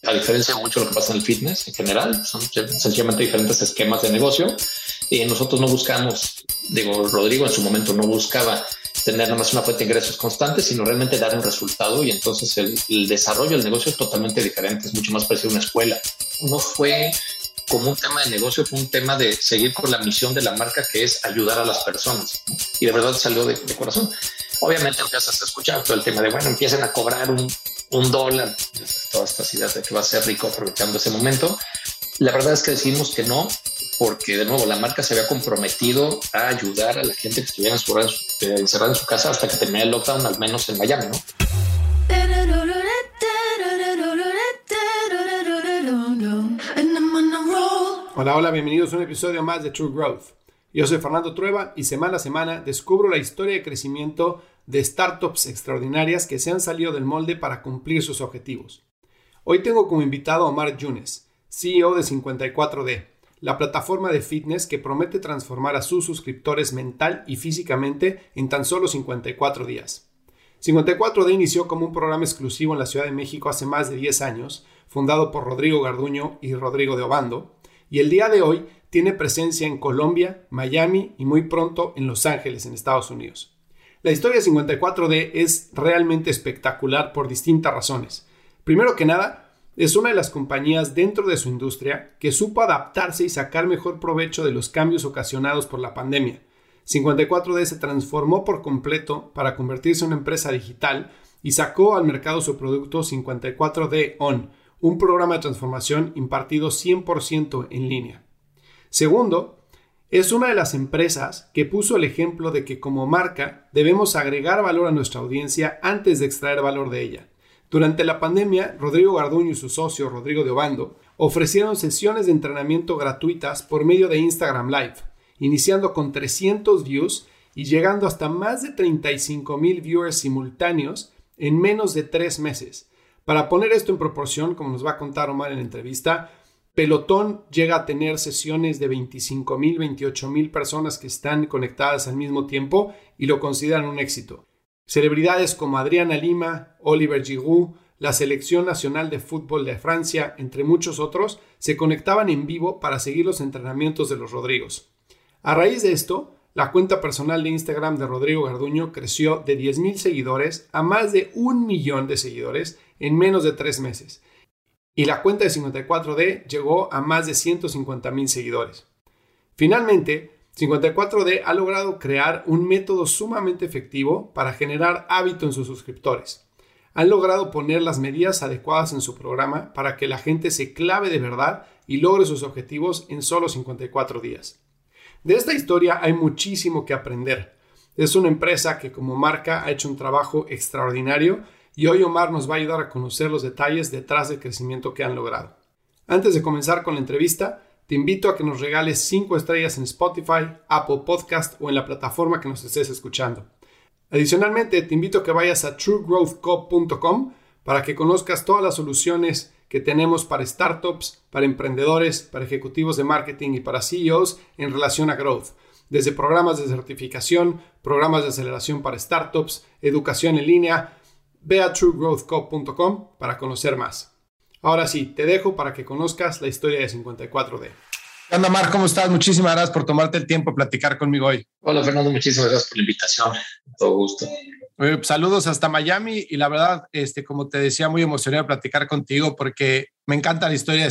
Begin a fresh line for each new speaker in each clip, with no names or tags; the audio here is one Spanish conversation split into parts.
A diferencia de mucho de lo que pasa en el fitness en general, son sencillamente diferentes esquemas de negocio. Y nosotros no buscamos, Rodrigo en su momento no buscaba tener nada más una fuente de ingresos constante, sino realmente dar un resultado. Y entonces el desarrollo del negocio es totalmente diferente, es mucho más parecido a una escuela. No fue como un tema de negocio, fue un tema de seguir con la misión de la marca, que es ayudar a las personas, ¿no? Y de verdad salió de corazón. Obviamente empiezas a escuchar todo el tema de, bueno, empiecen a cobrar un dólar, todas estas ideas de que va a ser rico aprovechando ese momento. La verdad es que decidimos que no, porque de nuevo la marca se había comprometido a ayudar a la gente que estuviera encerrada en su casa hasta que terminara el lockdown, al menos en Miami, ¿no?
Hola, bienvenidos a un episodio más de True Growth. Yo soy Fernando Trueba y semana a semana descubro la historia de crecimiento de startups extraordinarias que se han salido del molde para cumplir sus objetivos. Hoy tengo como invitado a Omar Younes, CEO de 54D, la plataforma de fitness que promete transformar a sus suscriptores mental y físicamente en tan solo 54 días. 54D inició como un programa exclusivo en la Ciudad de México hace más de 10 años, fundado por Rodrigo Garduño y Rodrigo de Obando, y el día de hoy tiene presencia en Colombia, Miami y muy pronto en Los Ángeles, en Estados Unidos. La historia de 54D es realmente espectacular por distintas razones. Primero que nada, es una de las compañías dentro de su industria que supo adaptarse y sacar mejor provecho de los cambios ocasionados por la pandemia. 54D se transformó por completo para convertirse en una empresa digital y sacó al mercado su producto 54D On, un programa de transformación impartido 100% en línea. Segundo, es una de las empresas que puso el ejemplo de que como marca debemos agregar valor a nuestra audiencia antes de extraer valor de ella. Durante la pandemia, Rodrigo Garduño y su socio Rodrigo de Obando ofrecieron sesiones de entrenamiento gratuitas por medio de Instagram Live, iniciando con 300 views y llegando hasta más de 35,000 viewers simultáneos en menos de 3 meses. Para poner esto en proporción, como nos va a contar Omar en la entrevista, Pelotón llega a tener sesiones de 25,000, 28,000 personas que están conectadas al mismo tiempo y lo consideran un éxito. Celebridades como Adriana Lima, Oliver Giroud, la Selección Nacional de Fútbol de Francia, entre muchos otros, se conectaban en vivo para seguir los entrenamientos de los Rodrigos. A raíz de esto, la cuenta personal de Instagram de Rodrigo Garduño creció de 10,000 seguidores a más de 1 millón de seguidores en menos de 3 meses. Y la cuenta de 54D llegó a más de 150,000 seguidores. Finalmente, 54D ha logrado crear un método sumamente efectivo para generar hábito en sus suscriptores. Han logrado poner las medidas adecuadas en su programa para que la gente se clave de verdad y logre sus objetivos en solo 54 días. De esta historia hay muchísimo que aprender. Es una empresa que como marca ha hecho un trabajo extraordinario y hoy Omar nos va a ayudar a conocer los detalles detrás del crecimiento que han logrado. Antes de comenzar con la entrevista, te invito a que nos regales 5 estrellas en Spotify, Apple Podcast o en la plataforma que nos estés escuchando. Adicionalmente, te invito a que vayas a truegrowthco.com para que conozcas todas las soluciones que tenemos para startups, para emprendedores, para ejecutivos de marketing y para CEOs en relación a growth. Desde programas de certificación, programas de aceleración para startups, educación en línea. Ve a truegrowthco.com para conocer más. Ahora sí, te dejo para que conozcas la historia de 54D.
¿Qué onda, Mar? ¿Cómo estás? Muchísimas gracias por tomarte el tiempo de platicar conmigo hoy.
Hola, Fernando. Muchísimas gracias por la invitación. Todo gusto.
Saludos hasta Miami y la verdad, como te decía, muy emocionado de platicar contigo porque me encanta la historia de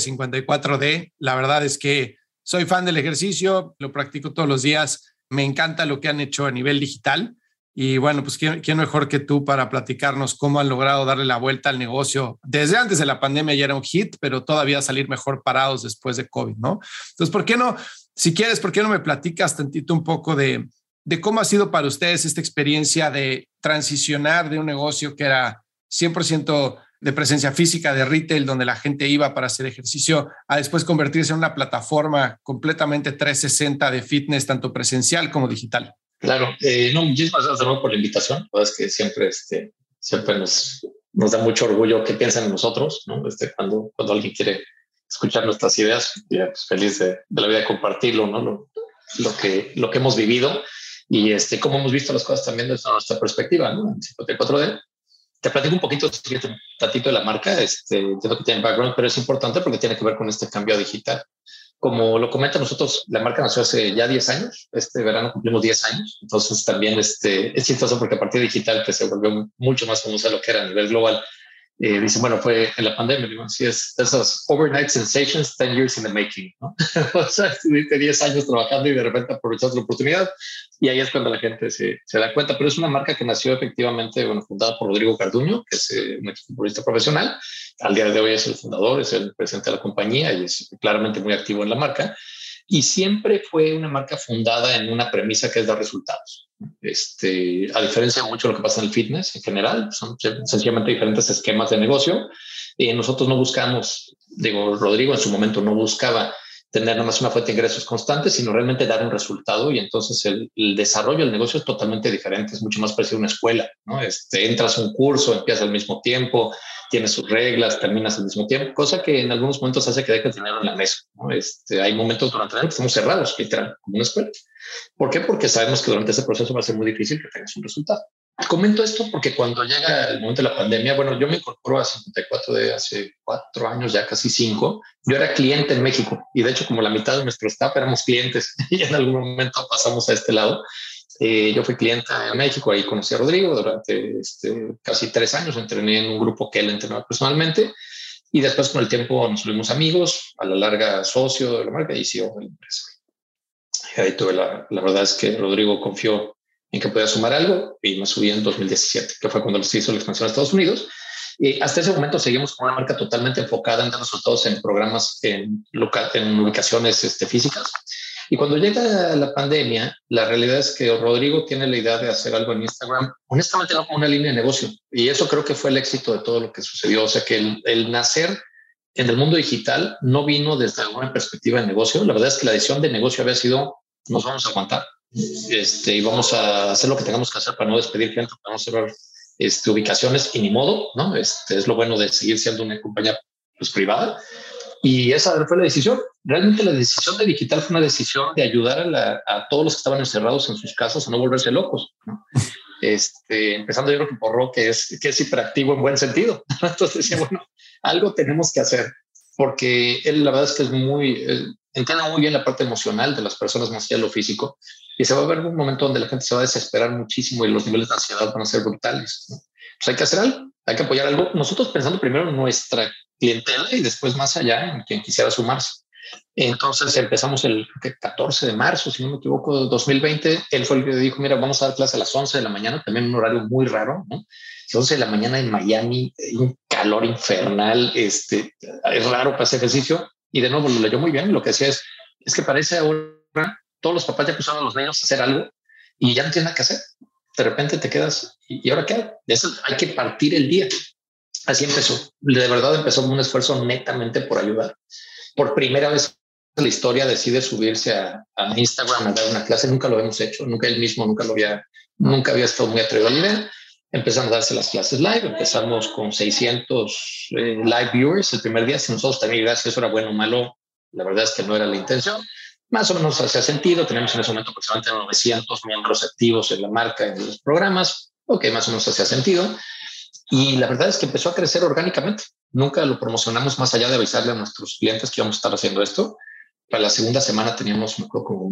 54D. La verdad es que soy fan del ejercicio, lo practico todos los días. Me encanta lo que han hecho a nivel digital. Y bueno, pues ¿quién mejor que tú para platicarnos cómo han logrado darle la vuelta al negocio? Desde antes de la pandemia ya era un hit, pero todavía salir mejor parados después de COVID, ¿no? Entonces, ¿por qué no? Si quieres, ¿por qué no me platicas tantito un poco de cómo ha sido para ustedes esta experiencia de transicionar de un negocio que era 100% de presencia física, de retail, donde la gente iba para hacer ejercicio, a después convertirse en una plataforma completamente 360 de fitness, tanto presencial como digital?
Claro, muchísimas gracias de nuevo por la invitación. La verdad es que siempre nos da mucho orgullo que piensen en nosotros, ¿no? Cuando alguien quiere escuchar nuestras ideas, ya, pues, feliz de la vida de compartirlo, ¿no? Lo que hemos vivido y cómo hemos visto las cosas también desde nuestra perspectiva, ¿no? En 54D. Te platico un poquito, un ratito de la marca, entiendo que tiene background, pero es importante porque tiene que ver con este cambio digital. Como lo comenta nosotros, la marca nació hace ya 10 años. Este verano cumplimos 10 años. Entonces también es chistoso porque a partir de digital que se volvió mucho más famosa de lo que era a nivel global. Dicen, bueno, fue en la pandemia, digo, sí, es esas overnight sensations, 10 years in the making, ¿no? O sea, estuviste 10 años trabajando y de repente aprovechaste la oportunidad y ahí es cuando la gente se da cuenta. Pero es una marca que nació efectivamente, bueno, fundada por Rodrigo Garduño, que es un futbolista profesional. Al día de hoy es el fundador, es el presidente de la compañía y es claramente muy activo en la marca. Y siempre fue una marca fundada en una premisa que es dar resultados. A diferencia de mucho de lo que pasa en el fitness en general, son sencillamente diferentes esquemas de negocio. Nosotros no buscamos, Rodrigo en su momento no buscaba tener nada más una fuente de ingresos constante, sino realmente dar un resultado. Y entonces el desarrollo del negocio es totalmente diferente, es mucho más parecido a una escuela, ¿no? Entras a un curso, empiezas al mismo tiempo, tienes sus reglas, terminas al mismo tiempo, cosa que en algunos momentos hace que dejes dinero en la mesa, ¿no? Hay momentos durante el año que estamos cerrados, literal, como una escuela. ¿Por qué? Porque sabemos que durante ese proceso va a ser muy difícil que tengas un resultado. Comento esto porque cuando llega el momento de la pandemia, bueno, yo me incorporo a 54 de hace 4 años, ya casi 5. Yo era cliente en México y de hecho como la mitad de nuestro staff éramos clientes y en algún momento pasamos a este lado. Yo fui cliente en México, ahí conocí a Rodrigo durante casi 3 años, entrené en un grupo que él entrenaba personalmente y después con el tiempo nos volvimos amigos, a la larga socio de la marca y CEO de la empresa. Y ahí tuve la verdad es que Rodrigo confió en que podía sumar algo y me subí en 2017, que fue cuando se hizo la expansión a Estados Unidos. Y hasta ese momento seguimos con una marca totalmente enfocada en dar resultados en programas en ubicaciones físicas. Y cuando llega la pandemia, la realidad es que Rodrigo tiene la idea de hacer algo en Instagram, honestamente no como una línea de negocio. Y eso creo que fue el éxito de todo lo que sucedió. O sea, que el nacer en el mundo digital no vino desde alguna perspectiva de negocio. La verdad es que la decisión de negocio había sido, nos vamos a aguantar. Y vamos a hacer lo que tengamos que hacer para no despedir gente, para no cerrar ubicaciones y ni modo, ¿no? Es lo bueno de seguir siendo una compañía pues, privada. Y esa fue la decisión. Realmente la decisión de digital fue una decisión de ayudar a todos los que estaban encerrados en sus casas a no volverse locos, ¿no? Empezando yo creo que por Ro, que es hiperactivo en buen sentido. Entonces decía, bueno, algo tenemos que hacer porque él la verdad es que es entiende muy bien la parte emocional de las personas más allá de lo físico y se va a ver un momento donde la gente se va a desesperar muchísimo y los niveles de ansiedad van a ser brutales, ¿no? Pues hay que hacer algo, hay que apoyar algo. Nosotros pensando primero en nuestra clientela y después más allá en quien quisiera sumarse. Entonces empezamos el 14 de marzo, si no me equivoco, 2020. Él fue el que dijo, mira, vamos a dar clase a las 11 de la mañana, también un horario muy raro, ¿no? 11 de la mañana en Miami, un calor infernal, es raro para ese ejercicio. Y de nuevo lo leyó muy bien. Lo que decía es que para esa hora todos los papás ya pusieron a los niños a hacer algo y ya no tienen nada que hacer. De repente te quedas y ahora qué. Eso hay que partir el día. Así empezó. De verdad empezó un esfuerzo netamente por ayudar. Por primera vez en la historia decide subirse a Instagram a dar una clase. Nunca lo hemos hecho. Nunca él mismo, nunca había estado muy atrevido a la idea. Empezamos a darse las clases live. Empezamos con 600 live viewers el primer día. Si nosotros también ideas si eso era bueno o malo, la verdad es que no era la intención. Más o menos hacía sentido. Tenemos en ese momento aproximadamente 900 miembros activos en la marca, en los programas. Ok, más o menos hacía sentido. Y la verdad es que empezó a crecer orgánicamente. Nunca lo promocionamos más allá de avisarle a nuestros clientes que íbamos a estar haciendo esto. Para la segunda semana teníamos como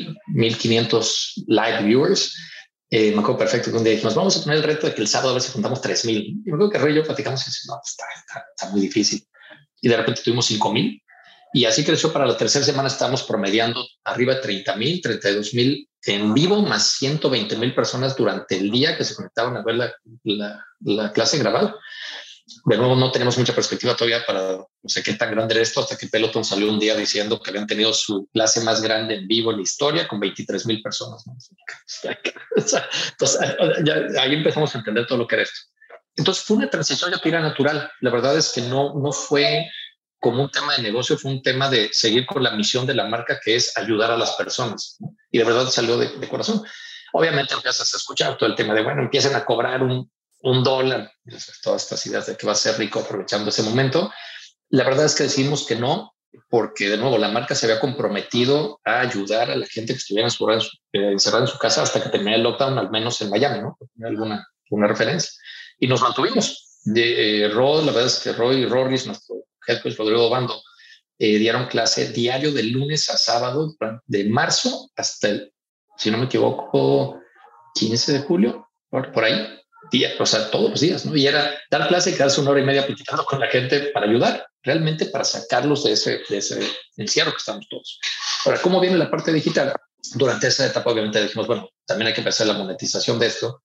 1,500 live viewers. Me acuerdo perfecto que un día nos vamos a poner el reto de que el sábado a ver si juntamos 3,000. Y me acuerdo que Rey y yo platicamos y no, está muy difícil. Y de repente tuvimos 5,000. Y así creció. Para la tercera semana estábamos promediando arriba de 30,000, 32,000 en vivo, más 120,000 personas durante el día que se conectaban a ver la clase grabada. De nuevo, no tenemos mucha perspectiva todavía para no sé qué tan grande era esto, hasta que Peloton salió un día diciendo que habían tenido su clase más grande en vivo en la historia con 23,000 personas, ¿no? Entonces, ahí empezamos a entender todo lo que era esto. Entonces fue una transición ya tira natural. La verdad es que no fue como un tema de negocio, fue un tema de seguir con la misión de la marca, que es ayudar a las personas, ¿no? Y de verdad salió de corazón. Obviamente empiezas a escuchar todo el tema de, bueno, empiecen a cobrar $1, todas estas ideas de que va a ser rico aprovechando ese momento. La verdad es que decidimos que no, porque de nuevo la marca se había comprometido a ayudar a la gente que estuviera encerrada en su casa hasta que terminara el lockdown, al menos en Miami, ¿no? Alguna referencia. y nos mantuvimos. Rod, la verdad es que Roy Rorris, nuestro head coach Rodrigo Bando, dieron clase diario de lunes a sábado de marzo hasta si no me equivoco, 15 de julio, por ahí, o sea, todos los días, ¿no? Y era dar clase y quedarse 1 hora y media platicando con la gente para ayudar, realmente para sacarlos de ese encierro que estamos todos. Ahora, ¿cómo viene la parte digital? Durante esa etapa, obviamente, dijimos, bueno, también hay que empezar la monetización de esto.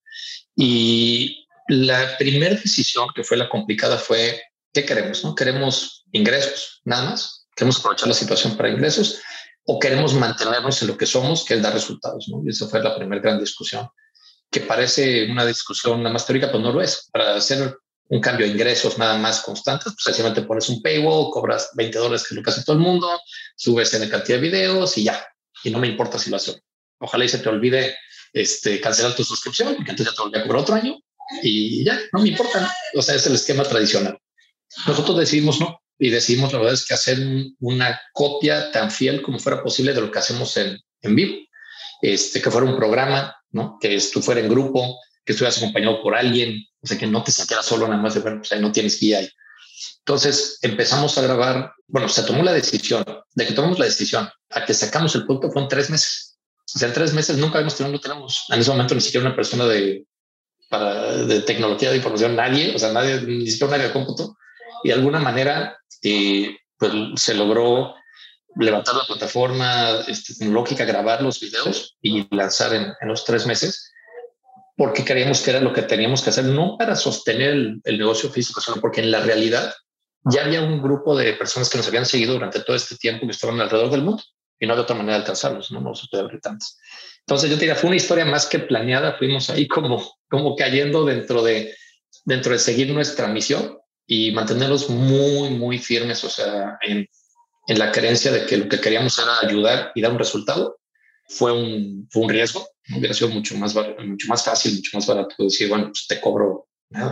Y la primera decisión, que fue la complicada, fue, ¿qué queremos? ¿No? ¿Queremos ingresos nada más? ¿Queremos aprovechar la situación para ingresos? ¿O queremos mantenernos en lo que somos, que es dar resultados? ¿No? Y esa fue la primera gran discusión, que parece una discusión nada más teórica, pues no lo es. Para hacer un cambio de ingresos nada más constantes, pues sencillamente pones un paywall, cobras $20, que es lo que hace todo el mundo, subes en cantidad de videos y ya. Y no me importa si lo haces. Ojalá y se te olvide cancelar tu suscripción, porque entonces ya te volví a cobrar otro año y ya, no me importa, ¿no? O sea, es el esquema tradicional. Nosotros decidimos no, y decidimos, la verdad es que hacer una copia tan fiel como fuera posible de lo que hacemos en vivo. Que fuera un programa, ¿no? Que tú fuera en grupo, que estuvieras acompañado por alguien, o sea, que no te sintieras solo nada más de, bueno, pues ahí no tienes guía ahí. Entonces empezamos a grabar, bueno, se tomó la decisión, de que tomamos la decisión a que sacamos el producto fueron 3 meses. O sea, en 3 meses nunca habíamos tenido, no tenemos en ese momento ni siquiera una persona de tecnología de información, nadie, o sea, nadie, ni siquiera un área de cómputo. Y de alguna manera, pues se logró levantar la plataforma tecnológica, grabar los videos y lanzar en los 3 meses, porque creíamos que era lo que teníamos que hacer, no para sostener el negocio físico, sino porque en la realidad ya había un grupo de personas que nos habían seguido durante todo este tiempo, que estaban alrededor del mundo y no había otra manera de alcanzarlos, no se puede abrir tantos. Entonces yo te diría, fue una historia más que planeada, fuimos ahí como cayendo dentro de seguir nuestra misión y mantenerlos muy, muy firmes, o sea, en la creencia de que lo que queríamos era ayudar y dar un resultado. Fue un riesgo. Hubiera sido mucho más fácil, mucho más barato decir, bueno, pues te cobro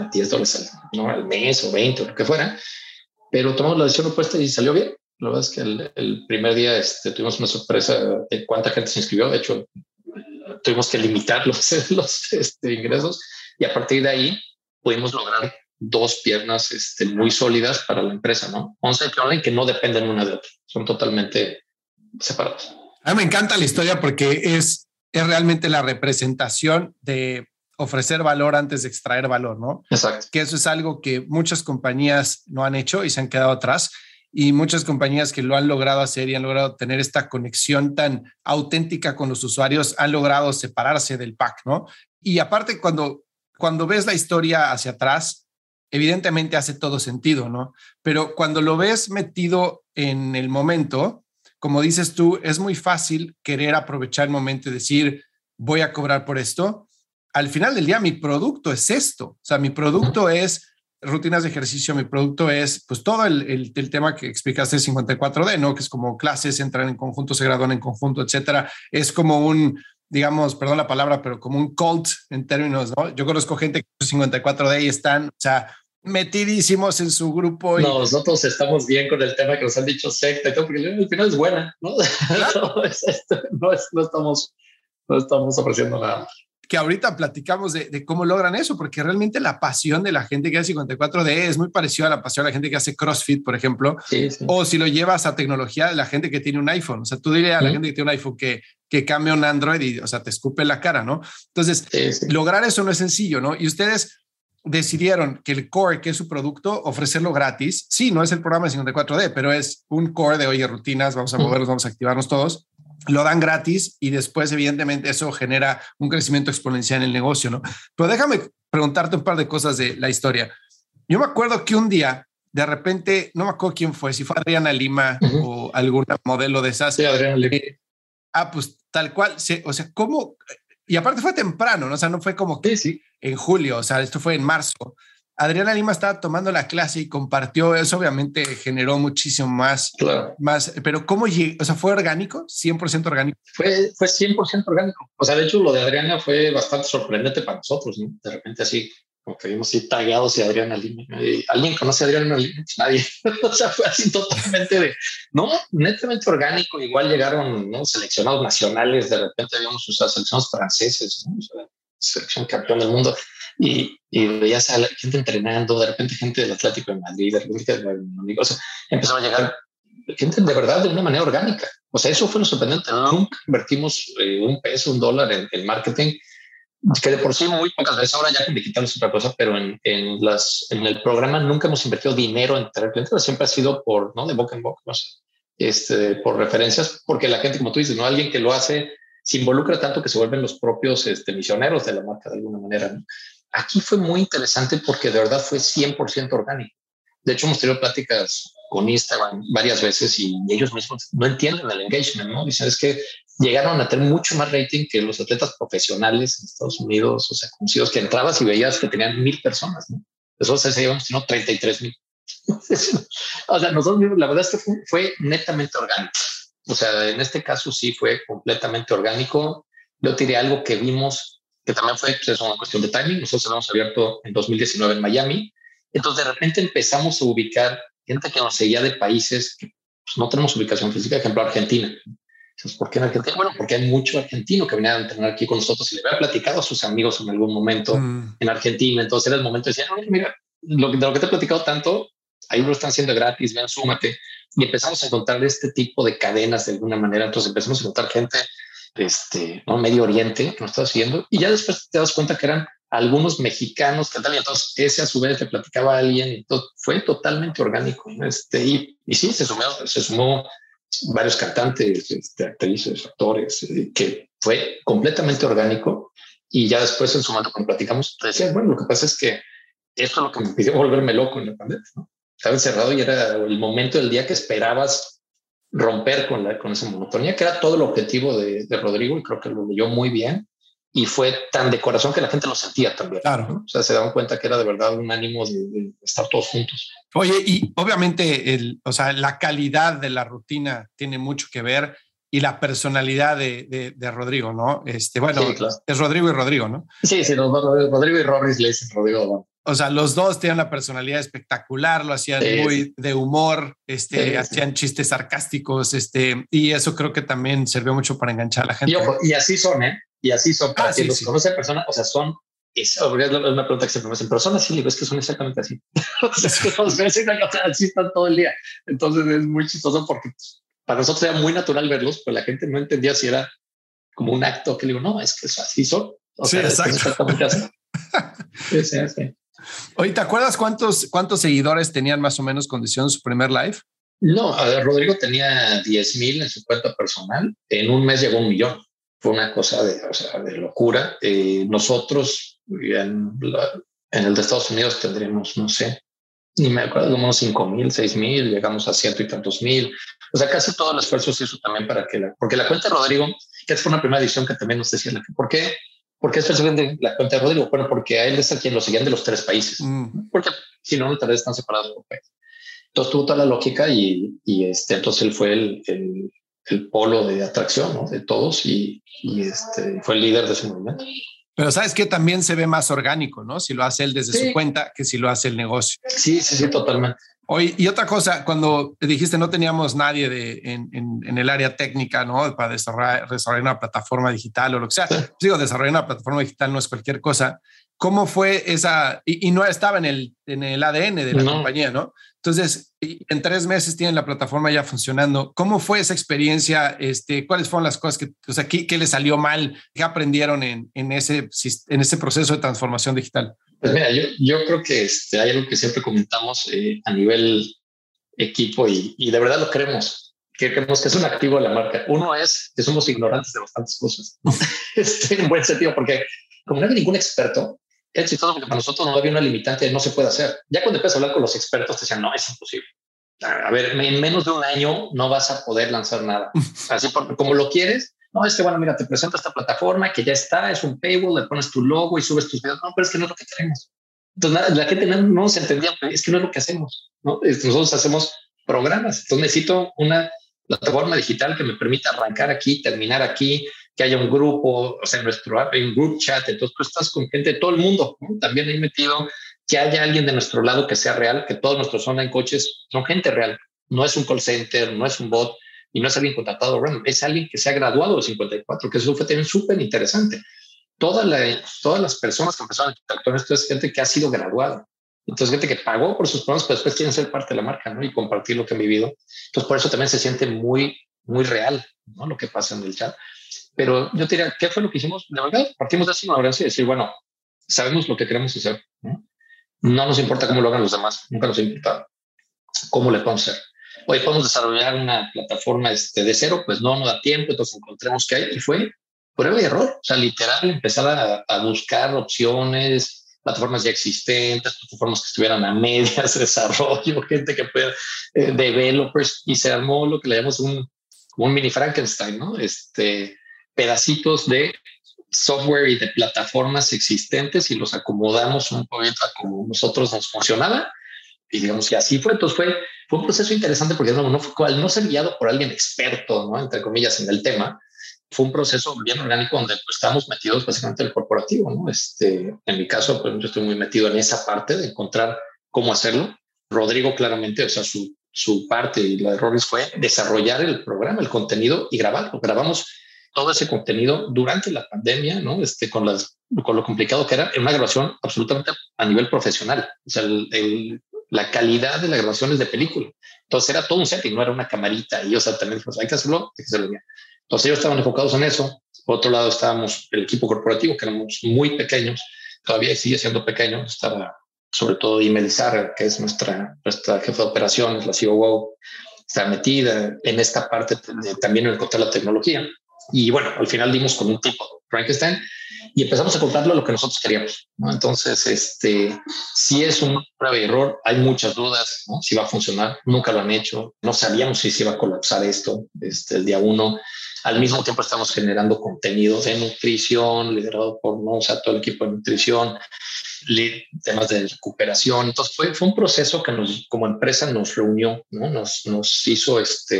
$10 al mes o 20 o lo que fuera, pero tomamos la decisión opuesta y salió bien. La verdad es que el primer día tuvimos una sorpresa de cuánta gente se inscribió. De hecho, tuvimos que limitar los ingresos y a partir de ahí pudimos lograr 2 piernas muy sólidas para la empresa, ¿no? On-site y online, que no dependen una de otra, son totalmente separados.
A mí me encanta la historia porque es realmente la representación de ofrecer valor antes de extraer valor, ¿no?
Exacto.
Que eso es algo que muchas compañías no han hecho y se han quedado atrás, y muchas compañías que lo han logrado hacer y han logrado tener esta conexión tan auténtica con los usuarios han logrado separarse del pack, ¿no? Y aparte, cuando ves la historia hacia atrás, evidentemente hace todo sentido, ¿no? Pero cuando lo ves metido en el momento, como dices tú, es muy fácil querer aprovechar el momento y decir, voy a cobrar por esto. Al final del día, mi producto es esto. O sea, mi producto es rutinas de ejercicio, mi producto es pues todo el tema que explicaste, 54D, ¿no? Que es como clases, entran en conjunto, se gradúan en conjunto, etcétera. Es como un, digamos, perdón la palabra, pero como un cult en términos, ¿no? Yo conozco gente que es 54D y están, o sea, metidísimos en su grupo.
No, nosotros estamos bien con el tema que nos han dicho secta y todo, porque al final es buena, ¿no? Claro. no estamos ofreciendo nada.
Que ahorita platicamos de cómo logran eso, porque realmente la pasión de la gente que hace 54D es muy parecida a la pasión de la gente que hace CrossFit, por ejemplo, sí. O si lo llevas a tecnología de la gente que tiene un iPhone. O sea, tú dirías a la gente que tiene un iPhone que cambia un Android y, o sea, te escupe la cara, ¿no? Entonces, lograr eso no es sencillo, ¿no? Y ustedes decidieron que el core, que es su producto, ofrecerlo gratis. Sí, no es el programa de 54D, pero es un core de, oye, rutinas, vamos a movernos, vamos a activarnos todos. Lo dan gratis y después, evidentemente, eso genera un crecimiento exponencial en el negocio, ¿no? Pero déjame preguntarte un par de cosas de la historia. Yo me acuerdo que un día, de repente, no me acuerdo quién fue, si fue Adriana Lima o algún modelo de esas.
Sí, Adriana Lima.
Pues tal cual, o sea, ¿cómo? Y aparte fue temprano, ¿no? O sea, no fue como que en julio, o sea, esto fue en marzo. Adriana Lima estaba tomando la clase y compartió eso, obviamente generó muchísimo más,
claro.
Pero ¿cómo llegó? O sea, ¿fue orgánico? ¿100% orgánico?
Fue 100% orgánico. O sea, de hecho, lo de Adriana fue bastante sorprendente para nosotros, ¿no? De repente así, como que vimos así tagueados y Adriana Lima. ¿Alguien conoce a Adriana Lima? Pues nadie. O sea, fue así totalmente netamente orgánico. Igual llegaron, ¿no? Seleccionados nacionales, de repente habíamos usado seleccionados franceses, ¿no? O sea, selección campeón del mundo, y veías a la gente entrenando, de repente gente del Atlético de Madrid, de repente o sea, empezó a llegar gente de verdad de una manera orgánica. O sea, eso fue lo sorprendente. Nunca invertimos un peso, un dólar en marketing, que de por sí muy pocas veces, ahora ya con digital es otra cosa, pero en el programa nunca hemos invertido dinero en traer clientes, siempre ha sido por, ¿no? De boca en boca, no sé, por referencias, porque la gente, como tú dices, no, alguien que lo hace se involucra tanto que se vuelven los propios misioneros de la marca de alguna manera, ¿no? Aquí fue muy interesante porque de verdad fue 100% orgánico. De hecho, hemos tenido pláticas con Instagram varias veces y ellos mismos no entienden el engagement, ¿no? Dicen, es que llegaron a tener mucho más rating que los atletas profesionales en Estados Unidos, o sea, conocidos, que entrabas y veías que tenían 1,000 personas, ¿no? Nosotros llevamos 33,000. O sea, nosotros mismos, la verdad es que fue netamente orgánico. O sea, en este caso sí fue completamente orgánico. Yo tiré algo que vimos, que también fue pues, una cuestión de timing. Nosotros lo hemos abierto en 2019 en Miami. Entonces, de repente empezamos a ubicar gente que nos seguía de países que pues, no tenemos ubicación física, por ejemplo, Argentina. Entonces, ¿por qué en Argentina? Bueno, porque hay mucho argentino que venía a entrenar aquí con nosotros y le había platicado a sus amigos en algún momento en Argentina. Entonces, era el momento de decir, no, mira, de lo que te he platicado tanto, ahí lo están haciendo gratis, vean, súmate. Y empezamos a encontrar este tipo de cadenas de alguna manera. Entonces, empezamos a encontrar gente ¿no? Medio Oriente que nos estaba siguiendo y ya después te das cuenta que eran algunos mexicanos que tal y entonces ese a su vez le platicaba a alguien y todo fue totalmente orgánico, ¿no? Y sí, se sumó varios cantantes, actrices, actores, que fue completamente orgánico y ya después en su momento cuando platicamos te decían, bueno, lo que pasa es que esto es lo que me pidió volverme loco en la pandemia, ¿no? Estaba encerrado y era el momento del día que esperabas romper con esa monotonía, que era todo el objetivo de Rodrigo y creo que lo leyó muy bien y fue tan de corazón que la gente lo sentía también.
Claro.
¿no? O sea, se daban cuenta que era de verdad un ánimo de estar todos juntos.
Oye, y obviamente la calidad de la rutina tiene mucho que ver y la personalidad de Rodrigo, ¿no? Bueno, sí, claro. Es Rodrigo y Rodrigo, ¿no?
Sí, Rodrigo y Rorris le dicen Rodrigo. Bueno.
O sea, los dos tenían una personalidad espectacular, lo hacían muy de humor, hacían chistes sarcásticos, y eso creo que también sirvió mucho para enganchar a la gente.
Y así son, ¿eh? Y así son. Para quien los conoce en persona, o sea, son... Es una pregunta que siempre me hacen, personas sí, ves que son exactamente así. Así están todo el día. Entonces es muy chistoso porque para nosotros era muy natural verlos, pero la gente no entendía si era como un acto que le digo, no, es que así son. O sea,
exacto.
Es exactamente así. Sí.
Oye, ¿te acuerdas cuántos seguidores tenían más o menos cuando hicieron su primer live?
No, a ver, Rodrigo tenía 10,000 en su cuenta personal. En un mes llegó 1,000,000. Fue una cosa de locura. Nosotros en el de Estados Unidos tendremos, no sé, ni me acuerdo, unos 5,000, 6,000, llegamos a 100 y tantos mil. O sea, casi todo el esfuerzo se hizo también para porque la cuenta de Rodrigo, que fue una primera edición que también nos decía, ¿por qué es de la cuenta de Rodrigo? Bueno, porque a él es a quien lo seguían de los 3 países, porque si no, tal vez están separados por país. Entonces tuvo toda la lógica y entonces él fue el polo de atracción, ¿no? De todos y fue el líder de ese movimiento.
Pero sabes que también se ve más orgánico, ¿no? Si lo hace él desde su cuenta que si lo hace el negocio.
Sí, totalmente.
Oye, y otra cosa, cuando dijiste no teníamos nadie en el área técnica, ¿no? Para desarrollar una plataforma digital o lo que sea. Sí. Digo, desarrollar una plataforma digital no es cualquier cosa. ¿Cómo fue esa? Y no estaba en el ADN de la compañía, ¿no? Entonces, en 3 meses tienen la plataforma ya funcionando. ¿Cómo fue esa experiencia? ¿Cuáles fueron las cosas qué les salió mal? ¿Qué aprendieron en ese proceso de transformación digital?
Pues mira, yo creo que hay algo que siempre comentamos a nivel equipo y de verdad lo creemos. Que creemos que es un activo de la marca. Uno es que somos ignorantes de bastantes cosas. En buen sentido, porque como no hay ningún experto, es chistoso porque para nosotros no había una limitante de no se puede hacer. Ya cuando empiezas a hablar con los expertos te decían, no, es imposible. A ver, en menos de un año no vas a poder lanzar nada. Así porque como lo quieres, no, bueno, mira, te presento esta plataforma que ya está, es un paywall, le pones tu logo y subes tus videos. No, pero es que no es lo que queremos. Entonces la gente no se entendía, es que no es lo que hacemos, ¿no? Nosotros hacemos programas. Entonces necesito una plataforma digital que me permita arrancar aquí, terminar aquí, que haya un grupo, o sea, en nuestro app hay un group chat, entonces tú estás con gente de todo el mundo, ¿no? También hay metido que haya alguien de nuestro lado que sea real, que todos nuestros online coaches son gente real, no es un call center, no es un bot y no es alguien contratado random, es alguien que se ha graduado de 54, que eso fue también súper interesante. todas las personas que empezaron a interactuar esto es gente que ha sido graduada. Entonces, gente que pagó por sus programas, pero después quieren ser parte de la marca, ¿no? Y compartir lo que han vivido. Entonces, por eso también se siente muy, muy real, ¿no? Lo que pasa en el chat. Pero yo te diría, ¿qué fue lo que hicimos? De verdad, partimos de esa ignorancia y decir, bueno, sabemos lo que queremos hacer, ¿no? No nos importa cómo lo hagan los demás, nunca nos ha importado cómo le podemos hacer. Hoy podemos desarrollar una plataforma de cero, pues no da tiempo, entonces encontremos qué hay. Y fue prueba y error, o sea, literal, empezar a buscar opciones, plataformas ya existentes, plataformas que estuvieran a medias de desarrollo, gente que pueda, developers, y se armó lo que le llamamos un mini Frankenstein, ¿no? Pedacitos de software y de plataformas existentes y los acomodamos un poquito a como nosotros nos funcionaba. Y digamos que así fue. Entonces fue un proceso interesante porque al no ser guiado por alguien experto, ¿no? Entre comillas, en el tema, fue un proceso bien orgánico donde pues, estamos metidos básicamente en el corporativo, ¿no? En mi caso, pues, yo estoy muy metido en esa parte de encontrar cómo hacerlo. Rodrigo, claramente, o sea, su parte y la de Robles fue desarrollar el programa, el contenido y grabarlo. Grabamos todo ese contenido durante la pandemia, ¿no? Con lo complicado que era, en una grabación absolutamente a nivel profesional. O sea, la calidad de las grabaciones de película. Entonces era todo un setting, no era una camarita. Y o sea, también dijimos, hay que hacerlo bien. Entonces ellos estaban enfocados en eso. Por otro lado estábamos el equipo corporativo, que éramos muy pequeños. Todavía sigue siendo pequeño. Estaba sobre todo Imel Izarra, que es nuestra jefa de operaciones, la COO, está metida en esta parte también en encontrar la tecnología. Y bueno, al final dimos con un tipo, Frankenstein, y empezamos a contarlo lo que nosotros queríamos, ¿no? Entonces, si es un prueba y error, hay muchas dudas, ¿no? Si va a funcionar, nunca lo han hecho, no sabíamos si se iba a colapsar esto el día uno. Al mismo tiempo estamos generando contenido de nutrición, liderado por todo el equipo de nutrición, temas de recuperación. Entonces fue un proceso que como empresa nos reunió, ¿no? Nos hizo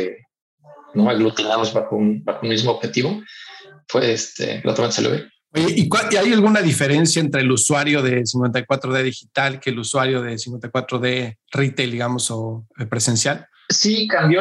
no aglutinados bajo un mismo objetivo. Fue gratamente se lo ve.
Oye, ¿y hay alguna diferencia entre el usuario de 54D digital que el usuario de 54D retail, digamos, o presencial?
Sí, cambió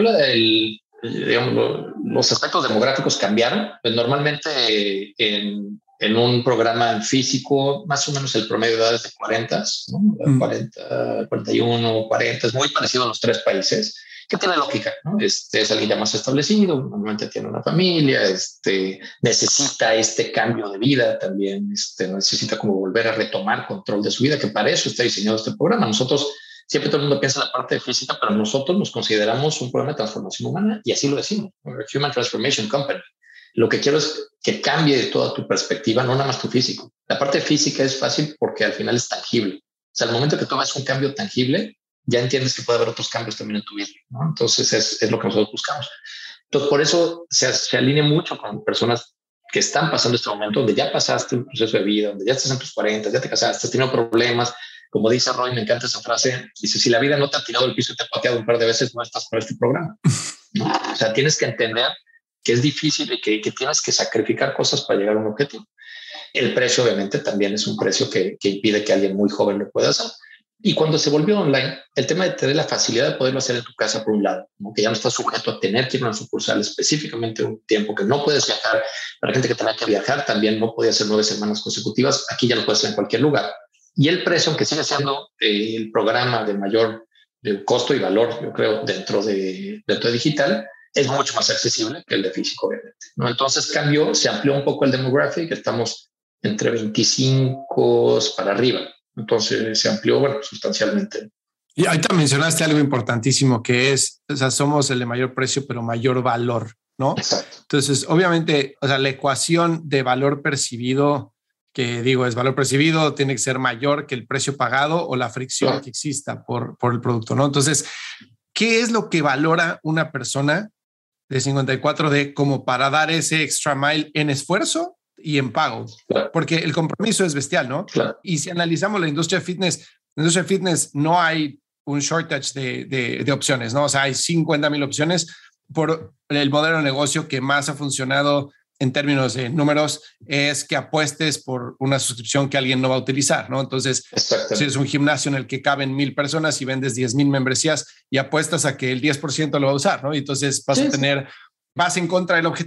los aspectos demográficos cambiaron. Pues normalmente en un programa en físico, más o menos el promedio de edad es de 40, ¿no? 40, 41, 40, es muy parecido a los tres países. Que tiene lógica, ¿no? Es alguien ya más establecido, normalmente tiene una familia, necesita cambio de vida también, necesita como volver a retomar control de su vida, que para eso está diseñado este programa. Nosotros, siempre todo el mundo piensa en la parte física, pero nosotros nos consideramos un programa de transformación humana y así lo decimos, Human Transformation Company. Lo que quiero es que cambie toda tu perspectiva, no nada más tu físico. La parte física es fácil porque al final es tangible. O sea, al momento que tú ves un cambio tangible, ya entiendes que puede haber otros cambios también en tu vida, ¿no? Entonces es lo que nosotros buscamos. Entonces por eso se alinea mucho con personas que están pasando este momento donde ya pasaste un proceso de vida, donde ya estás en tus 40, ya te casaste, has tenido problemas. Como dice Roy, me encanta esa frase, dice, si la vida no te ha tirado el piso y te ha pateado un par de veces, no estás con este programa, ¿no? O sea, tienes que entender que es difícil y que tienes que sacrificar cosas para llegar a un objetivo. El precio obviamente también es un precio que impide que alguien muy joven lo pueda hacer. Y cuando se volvió online, el tema de tener la facilidad de poderlo hacer en tu casa, por un lado, ¿no? Que ya no estás sujeto a tener que ir a una sucursal específicamente un tiempo que no puedes viajar. Para gente que tenía que viajar también no podía hacer 9 semanas consecutivas. Aquí ya lo puedes hacer en cualquier lugar. Y el precio, aunque sigue siendo el programa de mayor costo y valor, yo creo, dentro de digital, es mucho más accesible que el de físico, obviamente, ¿no? Entonces se amplió un poco el demographic, estamos entre 25 para arriba. Entonces se amplió, sustancialmente.
Y ahorita mencionaste algo importantísimo que es, o sea, somos el de mayor precio, pero mayor valor, ¿no?
Exacto.
Entonces, obviamente, o sea, la ecuación de valor percibido, que digo, es valor percibido, tiene que ser mayor que el precio pagado o la fricción que exista por el producto, ¿no? Entonces, ¿qué es lo que valora una persona de 54D como para dar ese extra mile en esfuerzo y en pago?
Claro.
Porque el compromiso es bestial, ¿no?
Claro.
Y si analizamos la industria fitness no hay un shortage de opciones, ¿no? O sea, hay 50,000 opciones por el modelo de negocio que más ha funcionado en términos de números es que apuestes por una suscripción que alguien no va a utilizar, ¿no? Entonces, si es un gimnasio en el que caben 1,000 personas y vendes 10,000 membresías y apuestas a que el 10% lo va a usar, ¿no? Y entonces vas a en contra del objetivo.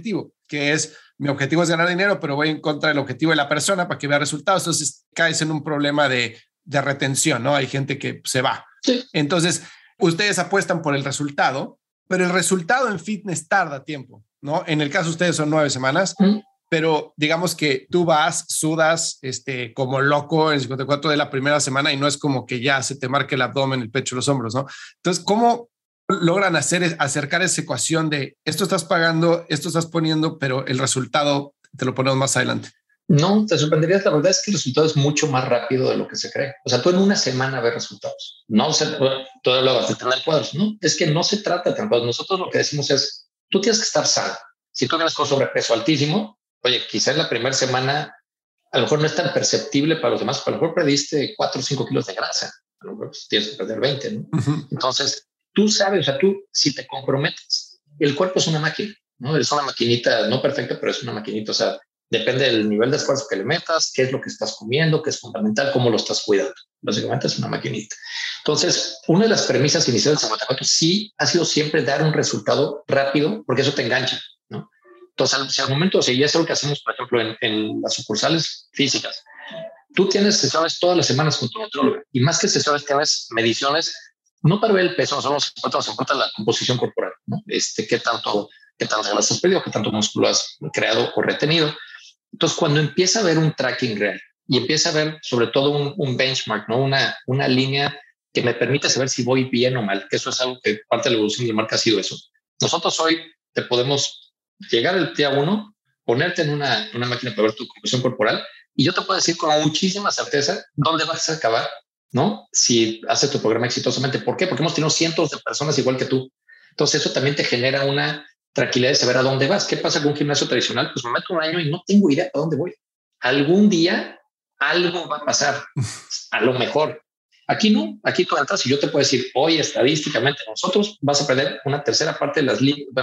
que es mi objetivo es ganar dinero, pero voy en contra del objetivo de la persona para que vea resultados. Entonces caes en un problema de retención, ¿no? Hay gente que se va.
Sí.
Entonces, ustedes apuestan por el resultado, pero el resultado en fitness tarda tiempo, ¿no? En el caso de ustedes son 9 semanas, pero digamos que tú vas, sudas como loco en el 54 de la primera semana y no es como que ya se te marque el abdomen, el pecho, los hombros, ¿no? Entonces, ¿cómo logran acercar esa ecuación de esto estás pagando, esto estás poniendo, pero el resultado te lo ponemos más adelante?
No, te sorprenderías. La verdad es que el resultado es mucho más rápido de lo que se cree. O sea, tú en una semana ves resultados. No se, tú hablabas de tener cuadros. No, es que no se trata de tener cuadros. Nosotros lo que decimos es, tú tienes que estar sano. Si tú vienes con sobrepeso altísimo, oye, quizás en la primera semana a lo mejor no es tan perceptible para los demás, pero a lo mejor perdiste 4 o 5 kilos de grasa. A lo mejor tienes que perder 20, ¿no? Entonces, tú sabes, o sea, tú si te comprometes, el cuerpo es una máquina, ¿no? Es una maquinita no perfecta, pero es una maquinita. O sea, depende del nivel de esfuerzo que le metas, qué es lo que estás comiendo, qué es fundamental, cómo lo estás cuidando. Básicamente es una maquinita. Entonces, una de las premisas iniciales del 54 sí ha sido siempre dar un resultado rápido, porque eso te engancha, ¿no? Entonces, si al momento, o sea, y es algo que hacemos, por ejemplo, en las sucursales físicas, tú tienes sesiones todas las semanas con tu nutrióloga y más que sesiones tienes mediciones, no para ver el peso, nos importa la composición corporal, ¿no? Qué tanta grasa has perdido, qué tanto músculo has creado o retenido. Entonces, cuando empieza a haber un tracking real y empieza a haber sobre todo un benchmark, ¿no? Una línea que me permite saber si voy bien o mal, que eso es algo que parte de la evolución de la marca ha sido eso. Nosotros hoy te podemos llegar el día 1, ponerte en una máquina para ver tu composición corporal y yo te puedo decir con muchísima certeza dónde vas a acabar, ¿no? Si haces tu programa exitosamente. ¿Por qué? Porque hemos tenido cientos de personas igual que tú. Entonces eso también te genera una tranquilidad de saber a dónde vas. ¿Qué pasa con un gimnasio tradicional? Pues me meto un año y no tengo idea a dónde voy. Algún día algo va a pasar, a lo mejor. Aquí no, aquí tú entras y yo te puedo decir, hoy estadísticamente nosotros vas a perder una tercera parte de las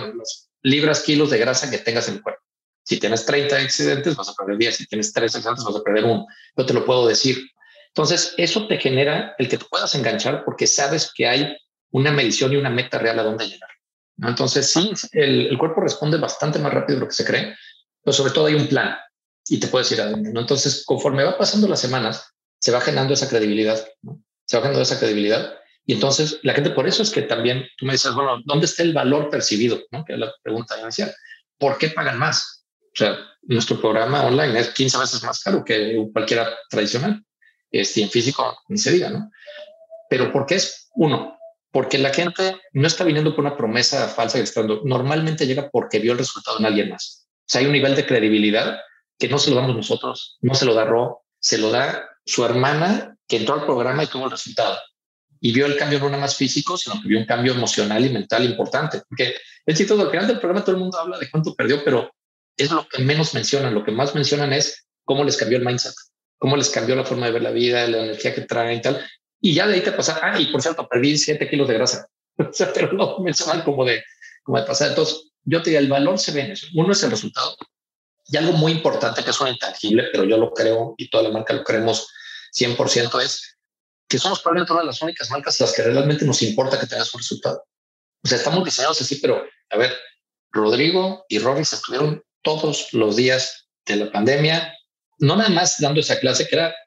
libras, kilos de grasa que tengas en el cuerpo. Si tienes 30 excedentes, vas a perder 10. Si tienes 3 excedentes, vas a perder 1. Yo te lo puedo decir. Entonces, eso te genera el que te puedas enganchar porque sabes que hay una medición y una meta real a dónde llegar, ¿no? Entonces, sí, el cuerpo responde bastante más rápido de lo que se cree, pero sobre todo hay un plan y te puedes ir a dónde, ¿no? Entonces, conforme va pasando las semanas, se va generando esa credibilidad, ¿no? Se va generando esa credibilidad. Y entonces, la gente, por eso es que también tú me dices, bueno, ¿dónde está el valor percibido? ¿No? Que es la pregunta inicial. ¿Por qué pagan más? O sea, nuestro programa online es 15 veces más caro que cualquiera tradicional. Y en físico ni se diga, ¿no? Pero ¿por qué es? Uno, porque la gente no está viniendo por una promesa falsa que está dando. Normalmente llega porque vio el resultado en alguien más. O sea, hay un nivel de credibilidad que no se lo damos nosotros, no se lo da Ro, se lo da su hermana que entró al programa y tuvo el resultado. Y vio el cambio no nada más físico, sino que vio un cambio emocional y mental importante. Porque es chistoso, al final del programa todo el mundo habla de cuánto perdió, pero es lo que menos mencionan. Lo que más mencionan es cómo les cambió el mindset, cómo les cambió la forma de ver la vida, la energía que traen y tal. Y ya de ahí te pasa, y por cierto, perdí 7 kilos de grasa. O sea, pero no mencionan como de pasar. Entonces, yo te digo, el valor se ve en eso. Uno es el resultado. Y algo muy importante que es un intangible, pero yo lo creo y toda la marca lo creemos 100%, es que somos probablemente una de las únicas marcas a las que realmente nos importa que tengas un resultado. O sea, estamos diseñados así, pero a ver, Rodrigo y Rory se estuvieron todos los días de la pandemia, no nada más dando esa clase que era,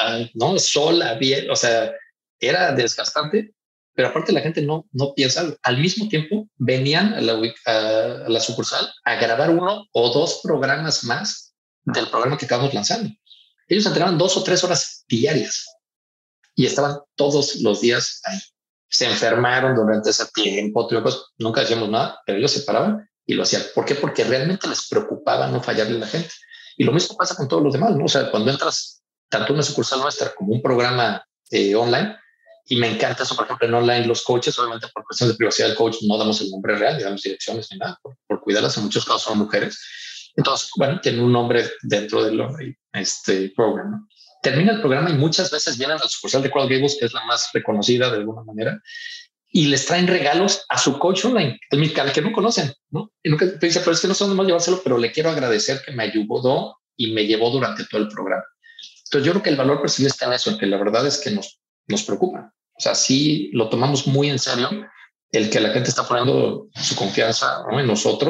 no sola, bien, o sea, era desgastante, pero aparte la gente no piensa algo. Al mismo tiempo venían a la sucursal a grabar 1 o 2 programas más del programa que acabamos lanzando. Ellos entrenaban 2 o 3 horas diarias y estaban todos los días ahí. Se enfermaron durante ese tiempo, nunca decíamos nada, pero ellos se paraban y lo hacían. ¿Por qué? Porque realmente les preocupaba no fallarle a la gente. Y lo mismo pasa con todos los demás, ¿no? O sea, cuando entras tanto una sucursal nuestra como un programa online, y me encanta eso, por ejemplo, en online los coaches, obviamente por cuestiones de privacidad del coach no damos el nombre real, ni damos direcciones ni nada, por cuidarlas, en muchos casos son mujeres. Entonces, bueno, tienen un nombre dentro del programa, ¿no? Termina el programa y muchas veces vienen a la sucursal de Coral Gables, que es la más reconocida de alguna manera, y les traen regalos a su coach online, al que no conocen, ¿no? Y nunca te dice, pero es que no sé dónde más llevárselo, pero le quiero agradecer que me ayudó y me llevó durante todo el programa. Entonces, yo creo que el valor percibido está en eso, en que la verdad es que nos preocupa. O sea, sí lo tomamos muy en serio, el que la gente está poniendo su confianza, ¿no?, en nosotros,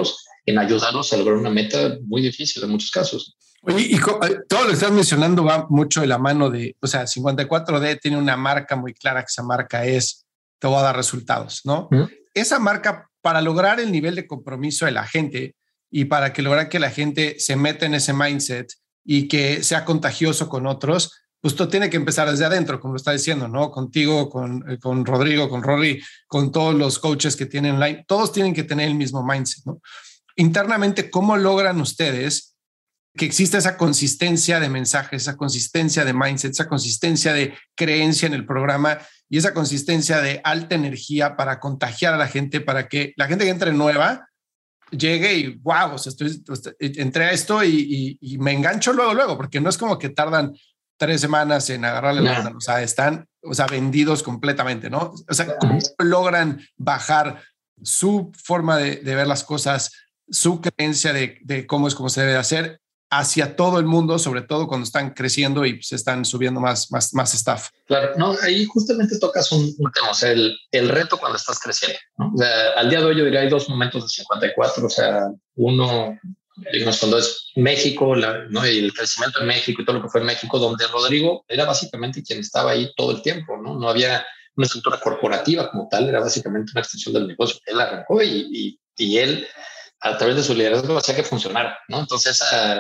en ayudarlos a lograr una meta muy difícil en muchos casos.
Oye, y todo lo que estás mencionando va mucho de la mano de, o sea, 54D tiene una marca muy clara, que esa marca es, te voy a dar resultados, ¿no? Esa marca, para lograr el nivel de compromiso de la gente y para que lograr que la gente se meta en ese mindset y que sea contagioso con otros, pues tú tiene que empezar desde adentro, como lo está diciendo, ¿no? Contigo, con Rodrigo, con Rory, con todos los coaches que tienen online, todos tienen que tener el mismo mindset, ¿no? Internamente, ¿cómo logran ustedes que exista esa consistencia de mensajes, esa consistencia de mindset, esa consistencia de creencia en el programa y esa consistencia de alta energía para contagiar a la gente, para que la gente que entre nueva llegue y wow, o sea, entré a esto y me engancho luego, porque no es como que tardan 3 semanas en agarrarle la onda, o sea, están, o sea, vendidos completamente, ¿no? O sea, ¿cómo logran bajar su forma de ver las cosas, su creencia de cómo es como se debe hacer hacia todo el mundo, sobre todo cuando están creciendo y se están subiendo más staff?
Claro, no, ahí justamente tocas un tema, o sea, el reto cuando estás creciendo, ¿no? O sea, al día de hoy yo diría hay 2 momentos de 54, o sea, uno, digamos, cuando es México, ¿no? Y el crecimiento en México y todo lo que fue en México, donde Rodrigo era básicamente quien estaba ahí todo el tiempo, ¿no? No había una estructura corporativa como tal, era básicamente una extensión del negocio. Él arrancó y él, a través de su liderazgo, hacía que funcionara, ¿no? Entonces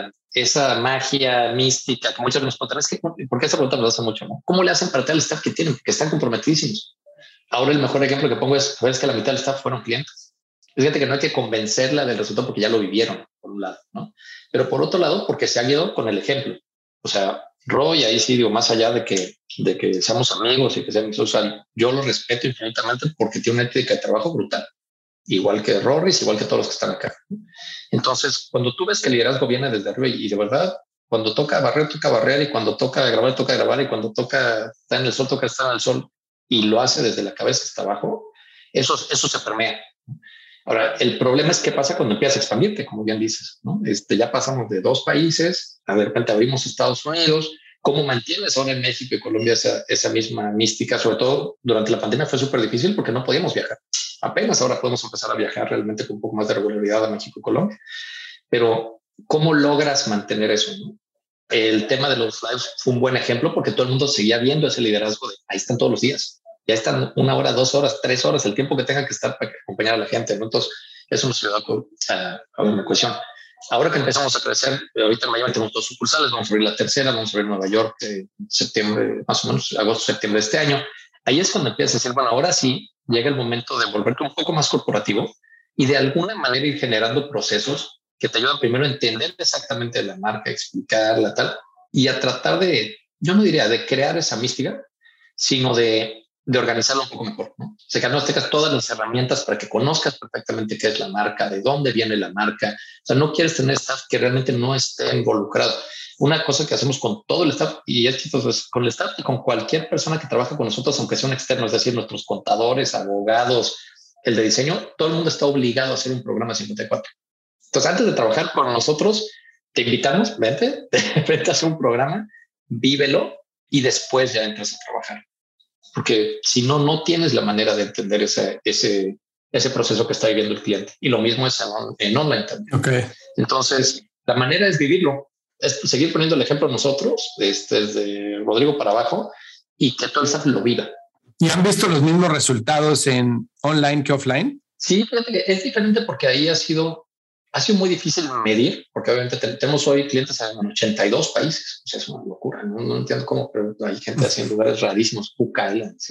esa magia mística que muchos nos preguntan, es que, ¿por qué esa pregunta nos hace mucho, ¿no? ¿Cómo le hacen para tener el staff que tienen? Que están comprometidísimos. Ahora el mejor ejemplo que pongo es que la mitad del staff fueron clientes. Es gente que no hay que convencerla del resultado porque ya lo vivieron, por un lado, ¿no? Pero por otro lado, porque se ha guiado con el ejemplo. O sea, Roy, ahí sí digo, más allá de que seamos amigos y que seamos, o sea, yo lo respeto infinitamente porque tiene una ética de trabajo brutal. Igual que Rorris, igual que todos los que están acá. Entonces, cuando tú ves que el liderazgo viene desde arriba y de verdad, cuando toca barrer, y cuando toca grabar, y cuando toca estar en el sol, toca estar en el sol, y lo hace desde la cabeza hasta abajo, eso se permea. Ahora, el problema es qué pasa cuando empiezas a expandirte, como bien dices, ¿no? Ya pasamos de 2 países, de repente abrimos Estados Unidos. ¿Cómo mantienes ahora en México y Colombia esa misma mística? Sobre todo durante la pandemia fue súper difícil porque no podíamos viajar. Apenas ahora podemos empezar a viajar realmente con un poco más de regularidad a México y Colombia. Pero ¿cómo logras mantener eso, no? El tema de los lives fue un buen ejemplo porque todo el mundo seguía viendo ese liderazgo de ahí están todos los días. Ya están 1 hora, 2 horas, 3 horas, el tiempo que tengan que estar para acompañar a la gente, ¿no? Entonces, eso nos ayudó a una cuestión. Ahora que empezamos a crecer, ahorita en Miami tenemos 2 sucursales, vamos a abrir la tercera, vamos a abrir Nueva York en septiembre, más o menos agosto, septiembre de este año. Ahí es cuando empiezas a decir, bueno, ahora sí llega el momento de volverte un poco más corporativo y de alguna manera ir generando procesos que te ayudan primero a entender exactamente la marca, explicarla, tal, y a tratar de, yo no diría de crear esa mística, sino de organizarlo un poco mejor, ¿no? O sea, que no tengas todas las herramientas para que conozcas perfectamente qué es la marca, de dónde viene la marca. O sea, no quieres tener staff que realmente no esté involucrado. Una cosa que hacemos con todo el staff, y es chistoso, es con el staff y con cualquier persona que trabaja con nosotros, aunque sea un externo, es decir, nuestros contadores, abogados, el de diseño, todo el mundo está obligado a hacer un programa 54. Entonces, antes de trabajar con nosotros, te invitamos, vente a hacer un programa, vívelo y después ya entras a trabajar. Porque si no, no tienes la manera de entender ese proceso que está viviendo el cliente. Y lo mismo es en online también.
Okay.
Entonces, la manera es vivirlo, es seguir poniendo el ejemplo nosotros, desde Rodrigo para abajo, y que todo el staff lo viva.
¿Y han visto los mismos resultados en online que offline?
Sí, fíjate que es diferente porque ahí ha sido muy difícil medir, porque obviamente tenemos hoy clientes en 82 países. O sea, es una locura. No entiendo cómo, pero hay gente así en lugares rarísimos, Cook Islands,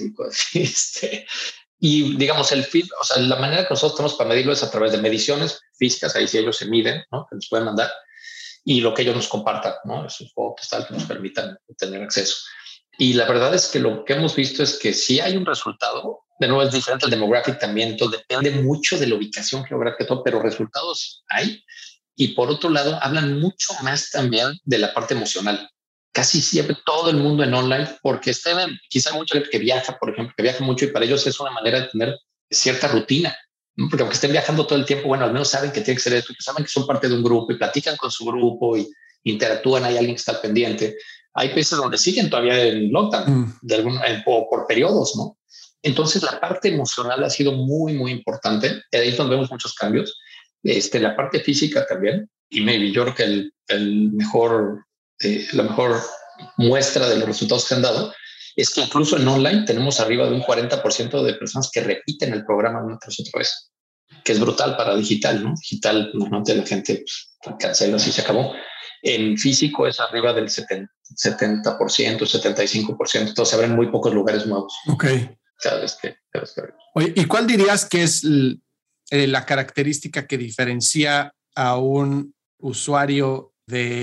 y digamos el feed, o sea, la manera que nosotros tenemos para medirlo es a través de mediciones físicas. Ahí sí ellos se miden, ¿no? Que nos pueden mandar, y lo que ellos nos compartan, ¿no? Esos fotos tal que nos permitan tener acceso. Y la verdad es que lo que hemos visto es que si hay un resultado, de nuevo es diferente el demographic también, entonces depende mucho de la ubicación geográfica, todo, pero resultados hay. Y por otro lado, hablan mucho más también de la parte emocional. Casi siempre todo el mundo en online, porque quizá mucha gente que viaja, por ejemplo, que viaja mucho y para ellos es una manera de tener cierta rutina, ¿no? Porque aunque estén viajando todo el tiempo, bueno, al menos saben que tiene que ser esto, que saben que son parte de un grupo y platican con su grupo y interactúan, hay alguien que está pendiente. Hay países donde siguen todavía en lockdown por periodos, ¿no? Entonces la parte emocional ha sido muy, muy importante. Ahí es donde vemos muchos cambios. la parte física también. Y maybe yo creo que la mejor muestra de los resultados que han dado es que incluso en online tenemos arriba de un 40% de personas que repiten el programa una tras otra vez, que es brutal para digital, ¿no? Digital, normalmente la gente cancela si se acabó. En físico es arriba del 70%, 75%. Entonces se abren muy pocos lugares nuevos.
Ok.
Cada vez que
Oye, ¿y cuál dirías que es la característica que diferencia a un usuario de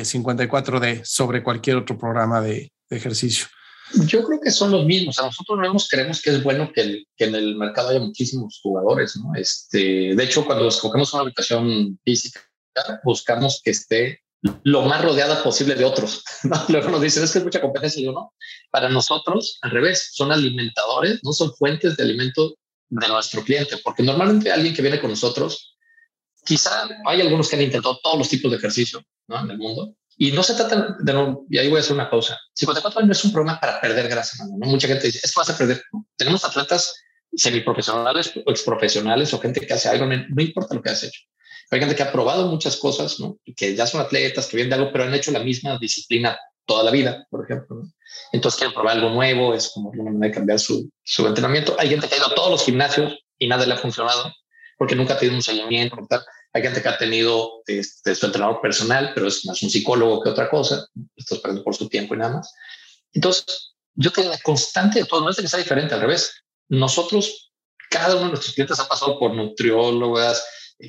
54D sobre cualquier otro programa de ejercicio?
Yo creo que son los mismos. A nosotros mismos creemos que es bueno que en el mercado haya muchísimos jugadores, ¿no? De hecho, cuando escogemos una aplicación física, buscamos que esté lo más rodeada posible de otros, ¿no? Luego nos dicen, es que es mucha competencia. Y yo, no. Para nosotros, al revés, son alimentadores, no son fuentes de alimento de nuestro cliente, porque normalmente alguien que viene con nosotros, quizá hay algunos que han intentado todos los tipos de ejercicio, ¿no? En el mundo. Y no se trata de no, y ahí voy a hacer una pausa. 54 años es un programa para perder grasa, ¿no? Mucha gente dice, esto vas a perder. Tenemos atletas semiprofesionales o exprofesionales o gente que hace Ironman, no importa lo que has hecho. Hay gente que ha probado muchas cosas, ¿no? Y que ya son atletas, que vienen de algo, pero han hecho la misma disciplina toda la vida, por ejemplo, ¿no? Entonces quieren probar algo nuevo, es como una manera de cambiar su entrenamiento. Hay gente que ha ido a todos los gimnasios y nada le ha funcionado porque nunca ha tenido un seguimiento. Tal. Hay gente que ha tenido su entrenador personal, pero es más un psicólogo que otra cosa. Estás perdiendo por su tiempo y nada más. Entonces, yo creo que la constante de todo no es de que sea diferente, al revés. Nosotros, cada uno de nuestros clientes ha pasado por nutriólogas,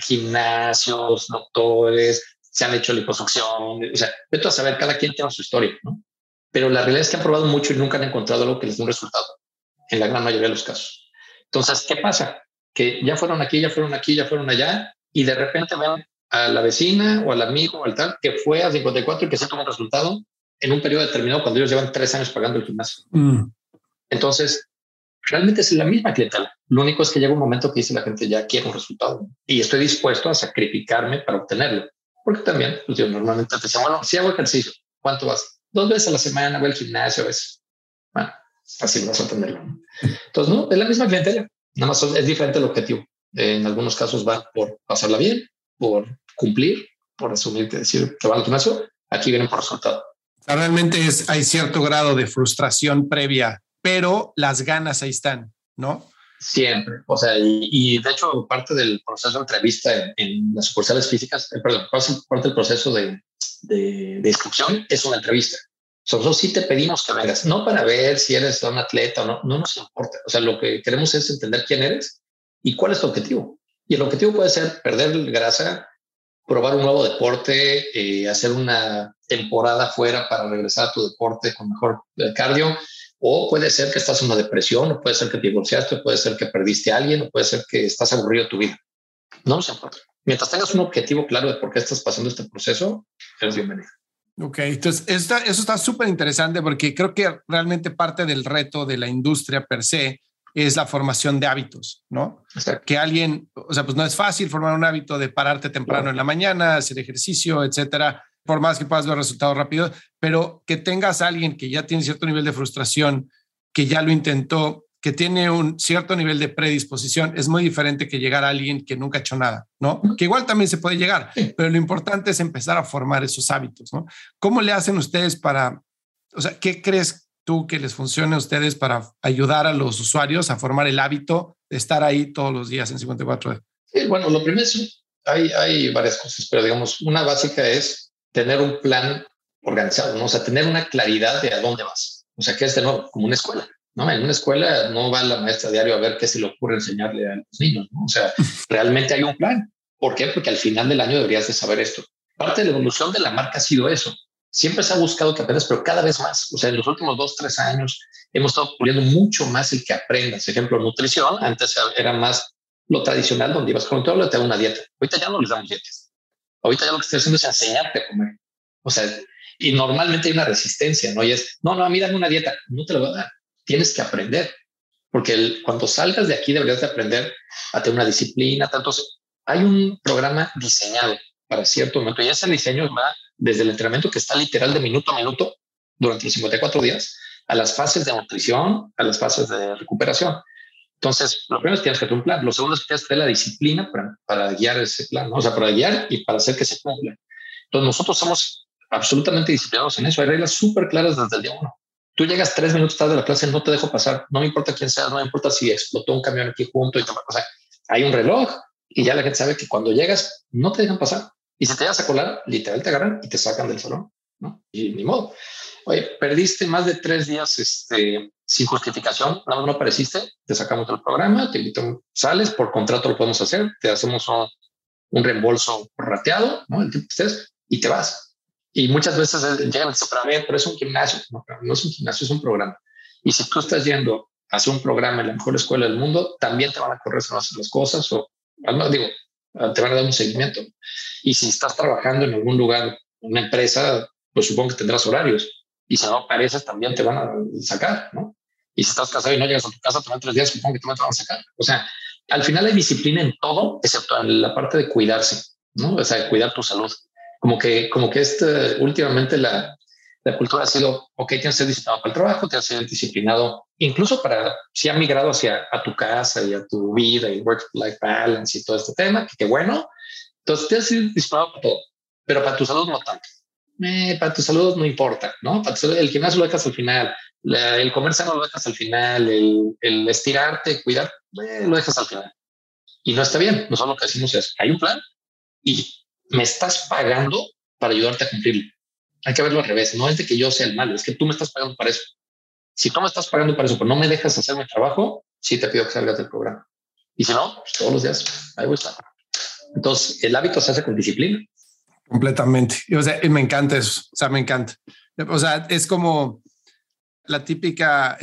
gimnasios, doctores, se han hecho liposucción, o sea, vete a saber, cada quien tiene su historia, ¿no? Pero la realidad es que han probado mucho y nunca han encontrado algo que les dé un resultado, en la gran mayoría de los casos. Entonces, ¿qué pasa? Que ya fueron aquí, ya fueron aquí, ya fueron allá, y de repente ven a la vecina o al amigo o al tal que fue a 54 y que se tuvo un resultado en un periodo determinado cuando ellos llevan 3 años pagando el gimnasio. Entonces, realmente es la misma clientela. Lo único es que llega un momento que dice la gente, ya quiero un resultado y estoy dispuesto a sacrificarme para obtenerlo. Porque también, pues yo normalmente te decía, bueno, si hago ejercicio, ¿cuánto vas? 2 veces a la semana, voy al gimnasio a veces. Bueno, fácil vas a tenerlo. Entonces, no, es la misma clientela. Nada más es diferente el objetivo. En algunos casos va por pasarla bien, por cumplir, por asumir que decir que va al gimnasio. Aquí vienen por resultado.
Realmente hay cierto grado de frustración previa, pero las ganas ahí están, ¿no?
Siempre. O sea, y de hecho, parte del proceso de entrevista en las sucursales físicas, parte del proceso de inscripción es una entrevista. Nosotros sí te pedimos que vengas, no para ver si eres un atleta o no, no nos importa. O sea, lo que queremos es entender quién eres y cuál es tu objetivo. Y el objetivo puede ser perder grasa, probar un nuevo deporte, hacer una temporada fuera para regresar a tu deporte con mejor cardio. O puede ser que estás en una depresión, o puede ser que te divorciaste, o puede ser que perdiste a alguien, o puede ser que estás aburrido de tu vida. No nos importa. Mientras tengas un objetivo claro de por qué estás pasando este proceso, eres bienvenido.
Ok, entonces eso está súper interesante porque creo que realmente parte del reto de la industria per se es la formación de hábitos, ¿no?
Exacto.
Que alguien, o sea, pues no es fácil formar un hábito de pararte temprano en la mañana, hacer ejercicio, etcétera, por más que puedas ver resultados rápidos, pero que tengas a alguien que ya tiene cierto nivel de frustración, que ya lo intentó, que tiene un cierto nivel de predisposición, es muy diferente que llegar a alguien que nunca ha hecho nada, ¿no? Que igual también se puede llegar, pero lo importante es empezar a formar esos hábitos, ¿no? ¿Cómo le hacen ustedes para, o sea, qué crees tú que les funcione a ustedes para ayudar a los usuarios a formar el hábito de estar ahí todos los días en 54D?
Sí, bueno, lo primero es, hay varias cosas, pero digamos, una básica es tener un plan organizado, ¿no? O sea, tener una claridad de a dónde vas. O sea, que es de nuevo como una escuela, ¿no? En una escuela no va la maestra diario a ver qué se le ocurre enseñarle a los niños, ¿no? O sea, realmente hay un plan. ¿Por qué? Porque al final del año deberías de saber esto. Parte de la evolución de la marca ha sido eso. Siempre se ha buscado que aprendas, pero cada vez más. O sea, en los últimos 2-3 años hemos estado puliendo mucho más el que aprendas. Ejemplo, nutrición. Antes era más lo tradicional, donde ibas con todo, te da una dieta. Ahorita ya no les damos dietas. Ahorita ya lo que estoy haciendo es enseñarte a comer. O sea, y normalmente hay una resistencia, ¿no? Y es, no, a mí dame una dieta. No te la voy a dar. Tienes que aprender. Porque cuando salgas de aquí deberías de aprender a tener una disciplina. Entonces, hay un programa diseñado para cierto momento. Y ese diseño va desde el entrenamiento que está literal de minuto a minuto durante los 54 días a las fases de nutrición, a las fases de recuperación. Entonces, lo primero es que tienes que tener un plan. Lo segundo es que tienes que tener la disciplina para guiar ese plan, ¿no? O sea, para guiar y para hacer que se cumpla. Entonces, nosotros somos absolutamente disciplinados en eso. Hay reglas súper claras desde el día uno. Tú llegas 3 minutos tarde a la clase, no te dejo pasar. No me importa quién seas, no me importa si explotó un camión aquí junto. O sea, hay un reloj y ya la gente sabe que cuando llegas no te dejan pasar. Y si te vas a colar, literal te agarran y te sacan del salón, ¿no? Y ni modo. Oye, perdiste más de 3 días sin justificación, nada más no apareciste, te sacamos del programa, te invitamos, sales, por contrato lo podemos hacer, te hacemos un reembolso rateado, ¿no? El tiempo que estés y te vas. Y muchas veces llegan a decir, pero es un gimnasio. No es un gimnasio, es un programa. Y si tú estás yendo a hacer un programa en la mejor escuela del mundo, también te van a correr si no haces las cosas o, además, digo, te van a dar un seguimiento. Y si estás trabajando en algún lugar, una empresa, pues supongo que tendrás horarios. Y si no apareces, también te van a sacar, ¿no? Y si estás casado y no llegas a tu casa, te van 3 días, supongo que también te van a sacar. O sea, al final hay disciplina en todo, excepto en la parte de cuidarse, ¿no? O sea, de cuidar tu salud. Como que últimamente la cultura ha sido, ok, tienes que ser disciplinado para el trabajo, tienes que ser disciplinado, incluso si ha migrado a tu casa y a tu vida y work-life balance y todo este tema, que qué bueno. Entonces tienes que ser disciplinado para todo, pero para tu salud no tanto. Para tu salud no importa, ¿no? Para tu salud, el gimnasio lo dejas al final, el comer sano lo dejas al final, el estirarte, cuidar, lo dejas al final. Y no está bien. Nosotros lo que decimos es, hay un plan y me estás pagando para ayudarte a cumplirlo. Hay que verlo al revés. No es de que yo sea el malo, es que tú me estás pagando para eso. Si tú me estás pagando para eso, pero no me dejas hacer mi trabajo, sí te pido que salgas del programa. Y si no, pues todos los días, ahí voy a estar. Entonces, el hábito se hace con disciplina.
Completamente. O sea, me encanta eso. O sea, me encanta. O sea, es como la típica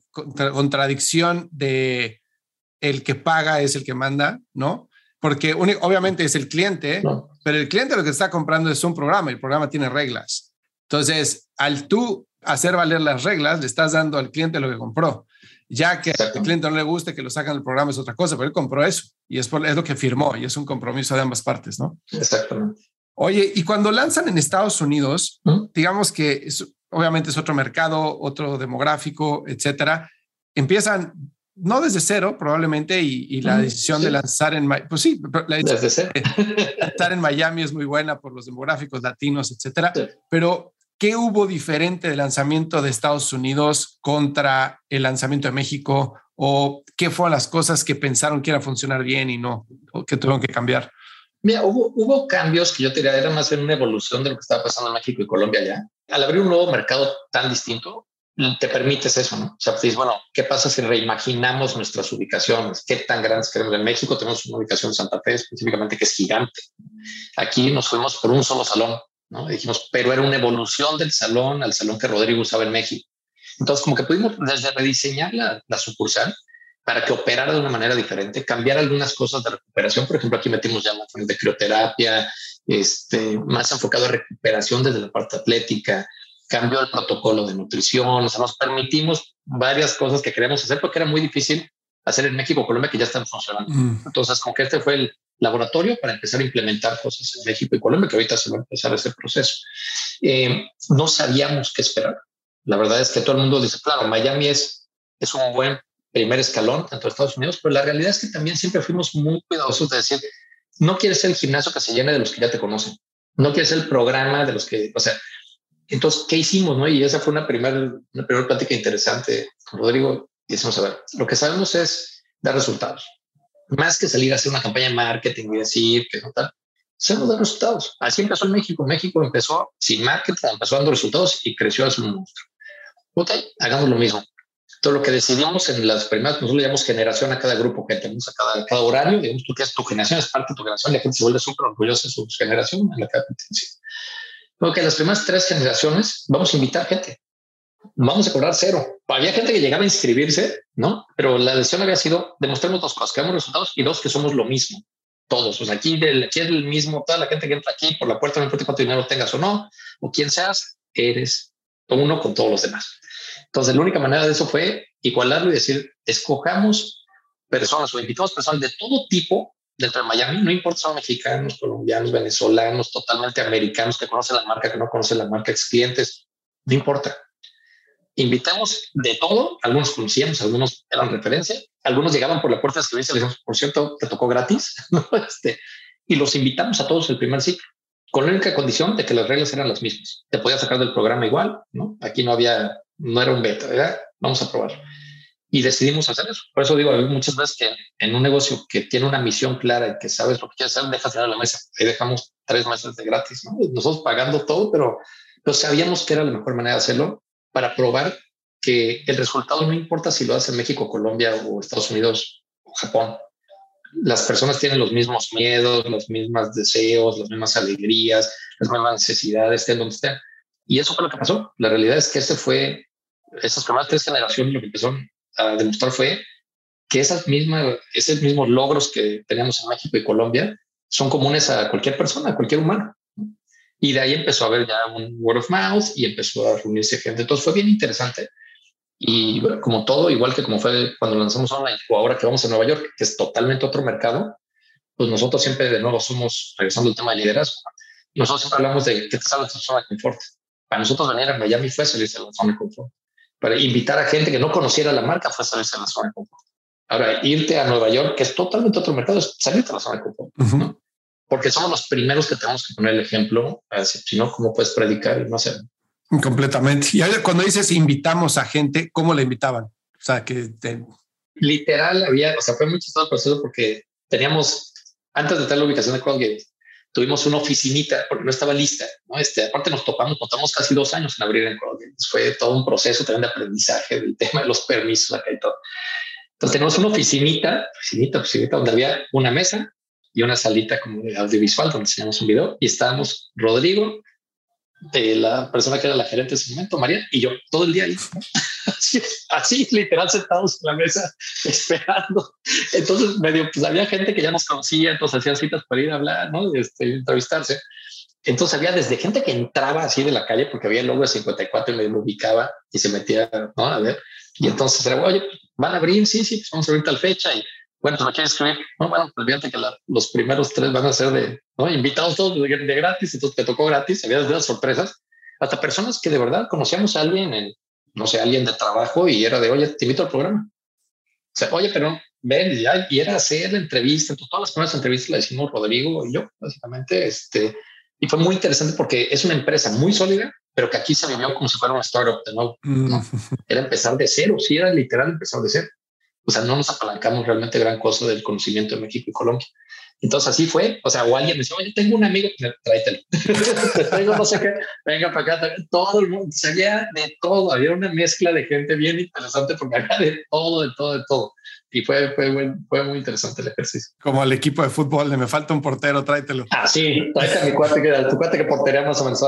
contradicción de el que paga es el que manda, ¿no? Porque obviamente es el cliente, no. Pero el cliente lo que está comprando es un programa y el programa tiene reglas. Entonces, al tú hacer valer las reglas, le estás dando al cliente lo que compró. Ya que al cliente no le guste que lo sacan del programa es otra cosa, pero él compró eso y es lo que firmó y es un compromiso de ambas partes, ¿no?
Exactamente.
Oye, y cuando lanzan en Estados Unidos, digamos que obviamente es otro mercado, otro demográfico, etcétera, empiezan no desde cero probablemente y la decisión de lanzar pues sí, la decisión de lanzar en Miami es muy buena por los demográficos latinos, etcétera, pero ¿qué hubo diferente del lanzamiento de Estados Unidos contra el lanzamiento de México? ¿O qué fueron las cosas que pensaron que iba a funcionar bien y no, o que tuvieron que cambiar?
Mira, hubo cambios que yo te diría, era más bien una evolución de lo que estaba pasando en México y Colombia ya. Al abrir un nuevo mercado tan distinto, te permites eso, ¿no? O sea, dices, bueno, ¿qué pasa si reimaginamos nuestras ubicaciones? ¿Qué tan grandes queremos? En México tenemos una ubicación en Santa Fe específicamente que es gigante. Aquí nos fuimos por un solo salón, ¿no? Dijimos, pero era una evolución del salón al salón que Rodrigo usaba en México. Entonces, como que pudimos desde rediseñar la sucursal para que operara de una manera diferente, cambiar algunas cosas de recuperación. Por ejemplo, aquí metimos ya más de crioterapia, más enfocado a recuperación desde la parte atlética, cambió el protocolo de nutrición, o sea, nos permitimos varias cosas que queríamos hacer porque era muy difícil hacer en México o Colombia que ya están funcionando. Entonces, como que este fue el laboratorio para empezar a implementar cosas en México y Colombia, que ahorita se va a empezar ese proceso. No sabíamos qué esperar. La verdad es que todo el mundo dice, claro, Miami es un buen primer escalón dentro de Estados Unidos, pero la realidad es que también siempre fuimos muy cuidadosos de decir, no quieres ser el gimnasio que se llene de los que ya te conocen, no quieres ser el programa de los que, o sea, entonces, ¿qué hicimos? ¿No? Y esa fue una primera plática interesante con Rodrigo. Y decimos, a ver, lo que sabemos es dar resultados. Más que salir a hacer una campaña de marketing y decir que no tal, sabemos dar resultados. Así empezó en México. México empezó sin marketing, empezó dando resultados y creció a un monstruo. Ok, hagamos lo mismo. Todo lo que decidimos en las primeras, nosotros le llamamos generación a cada grupo que tenemos, a cada horario. Digamos, tú que es tu generación, es parte de tu generación, y la gente se vuelve súper orgullosa de su generación en la competencia. Porque las primeras 3 generaciones vamos a invitar gente, vamos a cobrar 0. Había gente que llegaba a inscribirse, ¿no? Pero la decisión había sido demostrarnos 2 cosas, que damos resultados y 2, que somos lo mismo. Todos, o sea, aquí es el mismo, toda la gente que entra aquí por la puerta, no importa cuánto dinero tengas o no, o quién seas, eres uno con todos los demás. Entonces, la única manera de eso fue igualarlo y decir, escojamos personas o invitamos personas de todo tipo dentro de Miami, no importa si son mexicanos, colombianos, venezolanos, totalmente americanos que conocen la marca, que no conocen la marca, ex clientes, no importa. invitamos de todo, algunos conocíamos, algunos eran referencia, algunos llegaban por la puerta de escribirse, le dijimos, por cierto, te tocó gratis, ¿no? Y los invitamos a todos el primer ciclo, con la única condición de que las reglas eran las mismas. Te podías sacar del programa igual, ¿no? Aquí no era un beta, ¿verdad? Vamos a probar. Y decidimos hacer eso. Por eso digo, hay muchas veces que en un negocio que tiene una misión clara y que sabes lo que quieres hacer, dejas de la mesa. Ahí dejamos 3 meses de gratis, ¿no? Nosotros pagando todo, pero sabíamos que era la mejor manera de hacerlo para probar que el resultado no importa si lo hace en México, Colombia o Estados Unidos o Japón. Las personas tienen los mismos miedos, los mismos deseos, las mismas alegrías, las mismas necesidades, estén donde estén. Y eso fue lo que pasó. La realidad es que esas primeras 3 generaciones lo que empezaron a demostrar fue que esos mismos logros que teníamos en México y Colombia son comunes a cualquier persona, a cualquier humano. Y de ahí empezó a haber ya un word of mouth y empezó a reunirse gente. Entonces fue bien interesante. Y bueno, como todo, igual que como fue cuando lanzamos online o ahora que vamos a Nueva York, que es totalmente otro mercado, pues nosotros siempre de nuevo regresando al tema de liderazgo, nosotros siempre hablamos de que te sales de tu zona de confort. Para nosotros venir a Miami fue salirse de la zona de confort. Para invitar a gente que no conociera la marca fue salirse de la zona de confort. Ahora, irte a Nueva York, que es totalmente otro mercado, es salirte de la zona de confort, ¿no? Porque somos los primeros que tenemos que poner el ejemplo, si no, ¿cómo puedes predicar y no hacerlo?
Completamente. Y cuando dices invitamos a gente, ¿cómo la invitaban? O sea,
literal fue muy chistoso el proceso porque teníamos, antes de tener la ubicación de Colgate, tuvimos una oficinita porque no estaba lista, ¿no? Aparte contamos casi 2 años en abrir en Colgate. Fue todo un proceso también de aprendizaje del tema de los permisos acá y todo. Entonces tenemos una oficinita donde había una mesa y una salita como de audiovisual donde enseñamos un video y estábamos Rodrigo, la persona que era la gerente de ese momento, María, y yo todo el día ahí, así literal sentados en la mesa esperando. Entonces pues había gente que ya nos conocía, entonces hacían citas para ir a hablar, ¿no? Entrevistarse. Entonces había desde gente que entraba así de la calle porque había el logo de 54 y me lo ubicaba y se metía, ¿no? A ver. Y entonces era, oye, van a abrir, sí, pues vamos a abrir tal fecha y bueno, pues me quieres escribir. No, bueno, pues fíjate que los primeros 3 van a ser invitados todos de gratis. Entonces te tocó gratis. Había desde las sorpresas hasta personas que de verdad conocíamos a alguien, alguien de trabajo y era de, oye, te invito al programa. O sea, oye, pero ven y era hacer la entrevista. Entonces, todas las primeras entrevistas la hicimos Rodrigo y yo, básicamente. Y fue muy interesante porque es una empresa muy sólida, pero que aquí se vivió como si fuera una startup de nuevo, ¿no? Era empezar de cero. Sí, era literal empezar de cero. O sea, no nos apalancamos realmente gran cosa del conocimiento de México y Colombia. Entonces así fue. O sea, o alguien me decía, oye, tengo un amigo, tráetelo. Tengo no sé qué, venga para acá. Todo el mundo, sabía de todo. Había una mezcla de gente bien interesante porque había de todo. Y fue muy interesante el ejercicio.
Como el equipo de fútbol de me falta un portero, tráetelo.
Ah, sí, tráete a mi cuate que portería más o menos.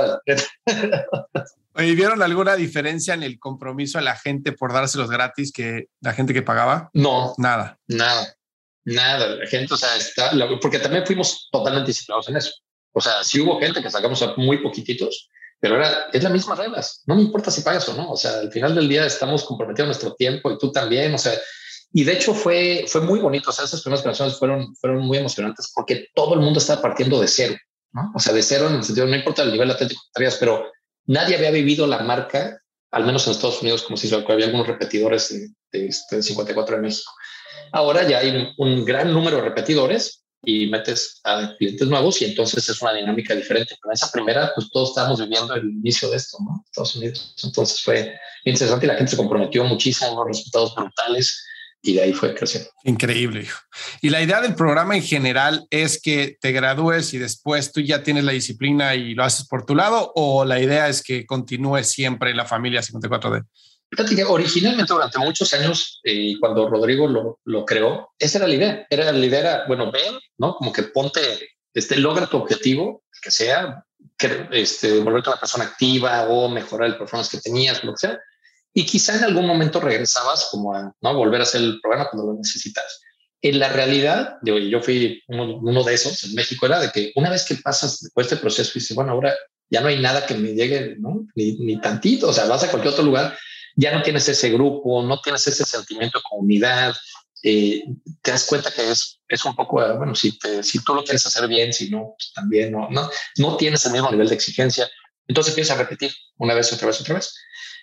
¿Y vieron alguna diferencia en el compromiso a la gente por dárselos gratis que la gente que pagaba?
No.
Nada.
La gente, o sea, porque también fuimos totalmente disciplinados en eso. O sea, sí hubo gente que sacamos a muy poquititos, pero es las mismas reglas. No me importa si pagas o no. O sea, al final del día estamos comprometidos nuestro tiempo y tú también. O sea, y de hecho fue muy bonito. O sea, esas primeras canciones fueron muy emocionantes porque todo el mundo estaba partiendo de cero, ¿no? O sea, de cero en el sentido, no importa el nivel atlético que traías, pero nadie había vivido la marca, al menos en Estados Unidos, como si había algunos repetidores de 54 en México. Ahora ya hay un gran número de repetidores y metes a clientes nuevos y entonces es una dinámica diferente. Pero en esa primera, pues todos estábamos viviendo el inicio de esto, ¿no? Estados Unidos. Entonces fue interesante y la gente se comprometió muchísimo, unos resultados brutales y de ahí fue creciendo.
Increíble, hijo. Y la idea del programa en general es que te gradúes y después tú ya tienes la disciplina y lo haces por tu lado, o la idea es que continúes siempre en la familia 54D.
Fíjate que originalmente durante muchos años, cuando Rodrigo lo creó, esa era la idea. La idea era, bueno, ven, ¿no? Como que ponte, logra tu objetivo, que sea, volverte una persona activa o mejorar el performance que tenías, lo que sea. Y quizá en algún momento regresabas como a, ¿no?, volver a hacer el programa cuando lo necesitas. En la realidad, yo fui uno de esos en México, era de que una vez que pasas después de este proceso y dices, bueno, ahora ya no hay nada que me llegue, ¿no? Ni tantito. O sea, vas a cualquier otro lugar, ya no tienes ese grupo, no tienes ese sentimiento de comunidad. Te das cuenta que es un poco, bueno, si tú lo quieres hacer bien, si no, pues también no tienes el mismo nivel de exigencia. Entonces empiezas a repetir una vez, otra vez.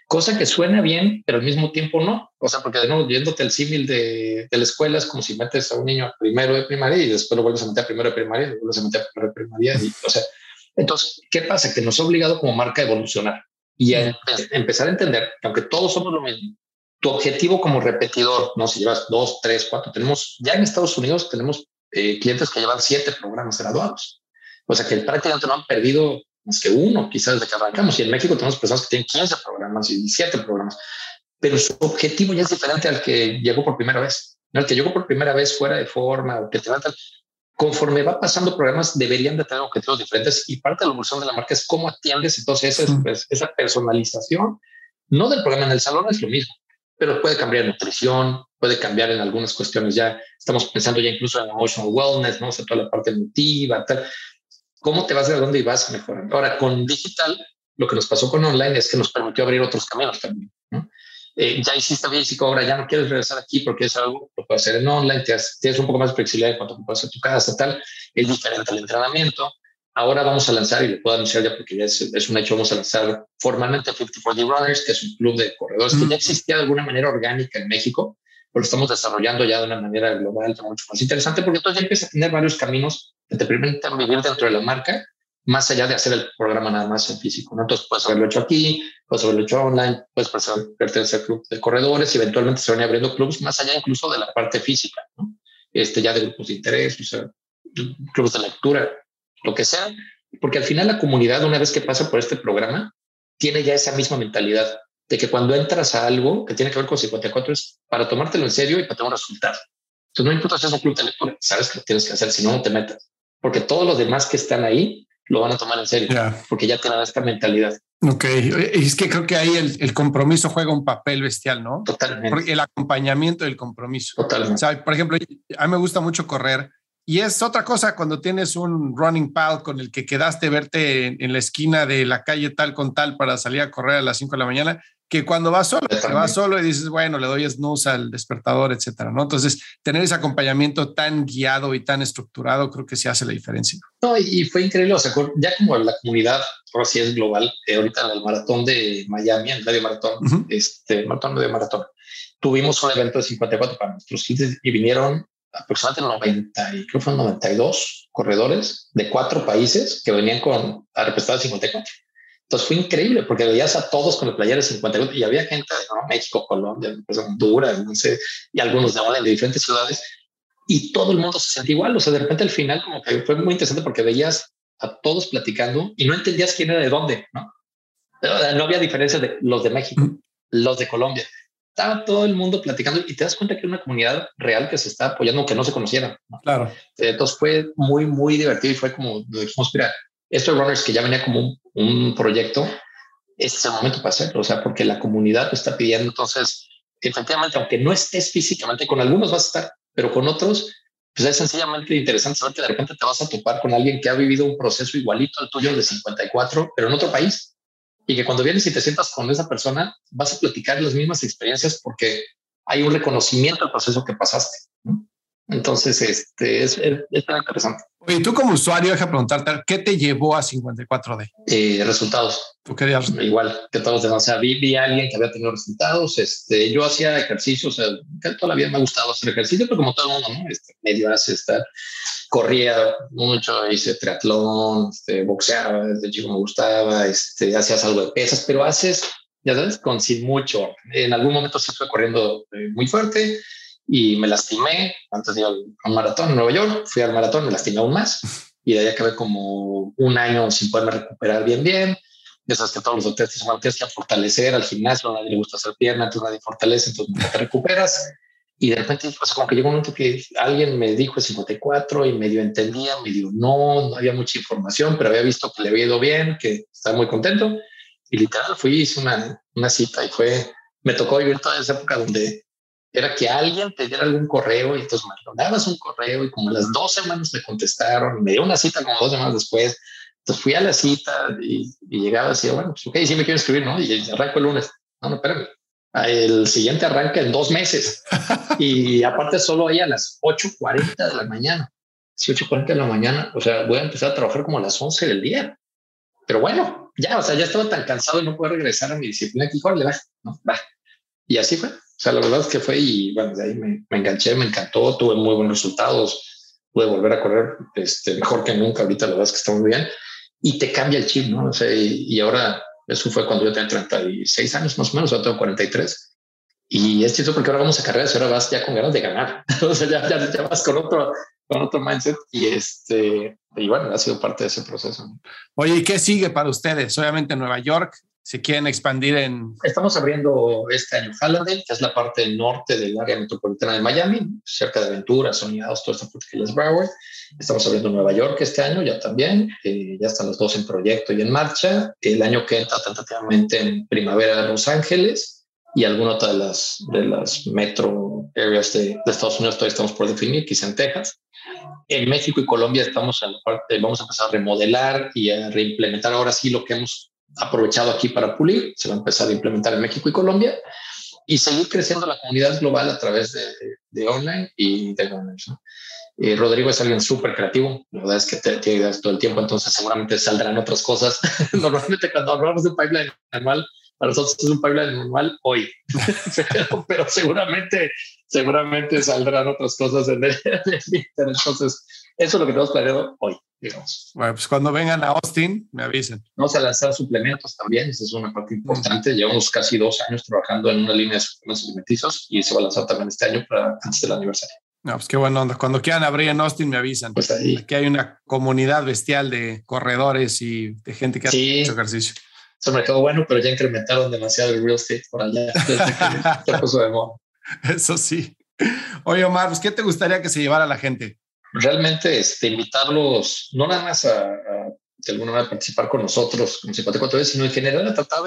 cosa que suena bien, pero al mismo tiempo no. O sea, porque de nuevo, yéndote el símil de la escuela, es como si metes a un niño a primero de primaria y después lo vuelves a meter a primero de primaria y lo vuelves a meter a primero de primaria. Y, o sea, entonces, ¿qué pasa? Que nos ha obligado como marca a evolucionar y a empezar a entender que aunque todos somos lo mismo, tu objetivo como repetidor, no si llevas 2, 3, 4, tenemos ya en Estados Unidos, tenemos clientes que llevan 7 programas graduados. O sea que prácticamente no han perdido más que uno, quizás desde que arrancamos. Y en México tenemos personas que tienen 15 programas y 7 programas, pero su objetivo ya es diferente al que llegó por primera vez. ¿No? El que llegó por primera vez fuera de forma o que te tal. Conforme va pasando programas, deberían de tener objetivos diferentes y parte de la evolución de la marca es cómo atiendes entonces esa personalización. No del programa en el salón es lo mismo, pero puede cambiar en nutrición, puede cambiar en algunas cuestiones. Ya estamos pensando ya incluso en emotional wellness, ¿no? O sea, toda la parte emotiva, tal. ¿Cómo te vas graduando y vas mejorando? Ahora, con digital, lo que nos pasó con online es que nos permitió abrir otros caminos también, ¿no? Ya hiciste físico, ahora ya no quieres regresar aquí porque es algo que lo puedes hacer en online, tienes un poco más de flexibilidad en cuanto puedes hacer tu casa, tal, es diferente al entrenamiento. Ahora vamos a lanzar, y le puedo anunciar ya porque ya es un hecho, vamos a lanzar formalmente 54 Runners, que es un club de corredores que ya existía de alguna manera orgánica en México, pero lo estamos desarrollando ya de una manera global, mucho más interesante, porque entonces ya empiezas a tener varios caminos que te permiten vivir dentro de la marca, más allá de hacer el programa nada más en físico, ¿no? Entonces puedes haberlo hecho aquí, puedes haberlo hecho online, puedes pertenecer al club de corredores y eventualmente se van abriendo clubes más allá incluso de la parte física, ¿no? Ya de grupos de interés, o sea, clubes de lectura, lo que sea, porque al final la comunidad, una vez que pasa por este programa, tiene ya esa misma mentalidad de que cuando entras a algo que tiene que ver con 54 es para tomártelo en serio y para tener un resultado. Entonces no importa si es un club de lectura, sabes que lo tienes que hacer, si no, no te metas, porque todos los demás que están ahí lo van a tomar en serio, porque ya tienen esta mentalidad.
Ok, es que creo que ahí el compromiso juega un papel bestial, ¿no?
Totalmente.
Porque el acompañamiento del compromiso.
Totalmente.
O sea, por ejemplo, a mí me gusta mucho correr y es otra cosa cuando tienes un running pal con el que quedaste verte en la esquina de la calle tal con tal para salir a correr a las 5 de la mañana, que cuando vas solo, te vas solo y dices, bueno, le doy snooze al despertador, etcétera, ¿no? Entonces, tener ese acompañamiento tan guiado y tan estructurado creo que sí hace la diferencia.
No, y fue increíble, o sea, ya como la comunidad, ahora sí es global, ahorita en el maratón de Miami, el medio maratón, medio maratón, tuvimos un evento de 54 para nuestros clientes y vinieron aproximadamente 92 corredores de 4 países que venían a representar 54. Entonces fue increíble porque veías a todos con el playera de 54 y había gente de México, Colombia, Honduras, no sé, y algunos de diferentes ciudades y todo el mundo se sentía igual. O sea, de repente al final como que fue muy interesante porque veías a todos platicando y no entendías quién era de dónde, ¿no? No había diferencia de los de México, los de Colombia. Estaba todo el mundo platicando y te das cuenta que era una comunidad real que se está apoyando aunque no se conocieran, ¿no?
Claro.
Entonces fue muy, muy divertido y fue como dijimos, mira, estos runners que ya venía como un proyecto, este es el momento para hacerlo, o sea, porque la comunidad lo está pidiendo. Entonces, efectivamente, aunque no estés físicamente, con algunos vas a estar, pero con otros, pues es sencillamente interesante saber que de repente te vas a topar con alguien que ha vivido un proceso igualito al tuyo de 54, pero en otro país. Y que cuando vienes y te sientas con esa persona, vas a platicar las mismas experiencias porque hay un reconocimiento al proceso que pasaste, ¿no? Entonces, es tan interesante.
Y tú como usuario, deja preguntarte, ¿qué te llevó a 54D?
Resultados.
¿Tú querías?
Igual que todos los demás. O sea, vi a alguien que había tenido resultados. Yo hacía ejercicio, o sea, que toda la vida me ha gustado hacer ejercicio, pero como todo el mundo, ¿no? Medio hace corría mucho, hice triatlón, boxeaba, desde chico me gustaba, hacías algo de pesas, pero haces, ya sabes, sin mucho. En algún momento sí estuve corriendo muy fuerte y me lastimé antes de ir a un maratón en Nueva York. Fui al maratón, me lastimé aún más y de ahí acabé como un año sin poderme recuperar bien. Ya sabes que todos los doctores tienes que fortalecer al gimnasio, a nadie le gusta hacer pierna, entonces nadie fortalece, entonces nunca te recuperas. Y de repente, pues como que llegó un momento que alguien me dijo 54 y medio entendía, medio no había mucha información, pero había visto que le había ido bien, que estaba muy contento. Y literal fui, hice una cita y me tocó vivir toda esa época donde era que alguien te diera algún correo y entonces me mandabas un correo y como a las 2 semanas me contestaron y me dio una cita como 2 semanas después. Entonces fui a la cita y llegaba así, bueno, pues ok, sí me quiero escribir, ¿no? Y arranco el lunes. No, espérame. El siguiente arranca en 2 meses y aparte solo ahí a las 8:40 de la mañana. Sí, 8:40 de la mañana. O sea, voy a empezar a trabajar como a las 11 del día. Pero bueno, ya, o sea, ya estaba tan cansado de no poder regresar a mi disciplina que, órale, va, ¿no? Va. Y así fue. O sea, la verdad es que fue y bueno, de ahí me enganché, me encantó, tuve muy buenos resultados, pude volver a correr mejor que nunca. Ahorita la verdad es que está muy bien y te cambia el chip, ¿no? O sea, y ahora eso fue cuando yo tenía 36 años más o menos, ahora tengo 43. Y es chistoso porque ahora vamos a carreras y ahora vas ya con ganas de ganar. O sea, ya vas con otro mindset y bueno, ha sido parte de ese proceso.
Oye, ¿y qué sigue para ustedes? Obviamente Nueva York, se quieren expandir
Estamos abriendo este año Hallandale, que es la parte norte del área metropolitana de Miami, cerca de Ventura, Soñados, toda esta parte que es Broward. Estamos abriendo Nueva York este año ya también. Ya están los dos en proyecto y en marcha. El año que entra tentativamente en primavera Los Ángeles y alguna otra de las metro areas de Estados Unidos todavía estamos por definir, quizá en Texas. En México y Colombia estamos en la parte, vamos a empezar a remodelar y a reimplementar ahora sí lo que hemos aprovechado aquí para pulir. Se va a empezar a implementar en México y Colombia y seguir creciendo la comunidad global a través de online y de online, ¿no? Rodrigo es alguien súper creativo, la verdad es que tiene ideas todo el tiempo, entonces seguramente saldrán otras cosas. Normalmente cuando hablamos de un pipeline anual, para nosotros es un pipeline normal hoy, pero seguramente saldrán otras cosas en el entonces eso es lo que tenemos planeado hoy, digamos.
Bueno, pues cuando vengan a Austin, me avisen.
Vamos a lanzar suplementos también, esa es una parte importante. Llevamos casi 2 años trabajando en una línea de suplementos alimenticios y se va a lanzar también este año antes del aniversario.
No, pues qué buena onda. Cuando quieran abrir en Austin, me avisan.
Pues ahí.
Aquí hay una comunidad bestial de corredores y de gente que hace mucho ejercicio.
Es un mercado bueno, pero ya incrementaron demasiado el real estate por allá desde que se puso de moda.
Eso sí. Oye, Omar, pues, ¿qué te gustaría que se llevara la gente?
Realmente invitarlos no nada más a de alguna manera participar con nosotros como 54 veces, sino en general a tratar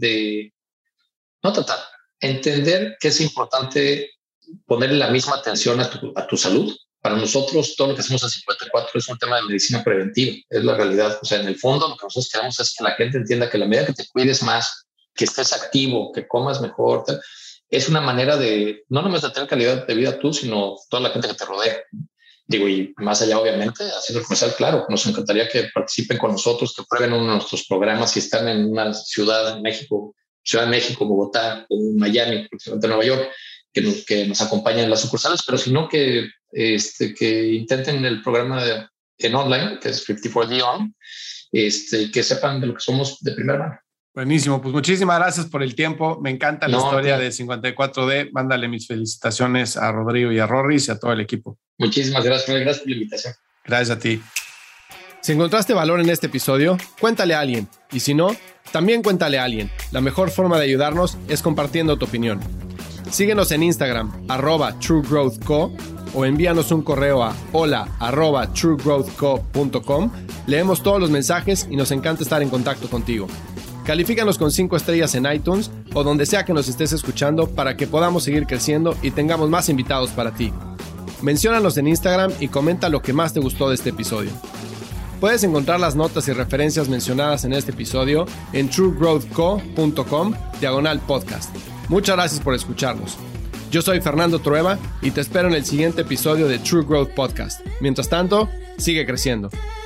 entender que es importante ponerle la misma atención a tu salud. Para nosotros, todo lo que hacemos en 54 es un tema de medicina preventiva, es la realidad. O sea, en el fondo, lo que nosotros queremos es que la gente entienda que la medida que te cuides más, que estés activo, que comas mejor, es una manera de, no nomás de tener calidad de vida tú, sino toda la gente que te rodea. Digo, y más allá, obviamente, haciendo el comercial, claro, nos encantaría que participen con nosotros, que prueben uno de nuestros programas si están en una ciudad en México, Ciudad de México, Bogotá o Miami, próximamente Nueva York, que nos acompañen en las sucursales, pero si no, que intenten el programa en online, que es 54D On, que sepan de lo que somos de primera mano.
Buenísimo, pues muchísimas gracias por el tiempo. Me encanta la historia de 54D. Mándale mis felicitaciones a Rodrigo y a Rorris y a todo el equipo.
Muchísimas gracias. Gracias por la invitación.
Gracias a ti.
Si encontraste valor en este episodio, cuéntale a alguien. Y si no, también cuéntale a alguien. La mejor forma de ayudarnos es compartiendo tu opinión. Síguenos en Instagram, @TrueGrowthCo, o envíanos un correo a hola@truegrowthco.com. Leemos todos los mensajes y nos encanta estar en contacto contigo. Califícanos con 5 estrellas en iTunes o donde sea que nos estés escuchando para que podamos seguir creciendo y tengamos más invitados para ti. Menciónanos en Instagram y comenta lo que más te gustó de este episodio. Puedes encontrar las notas y referencias mencionadas en este episodio en truegrowthco.com/podcast. Muchas gracias por escucharnos. Yo soy Fernando Trueba y te espero en el siguiente episodio de True Growth Podcast. Mientras tanto, sigue creciendo.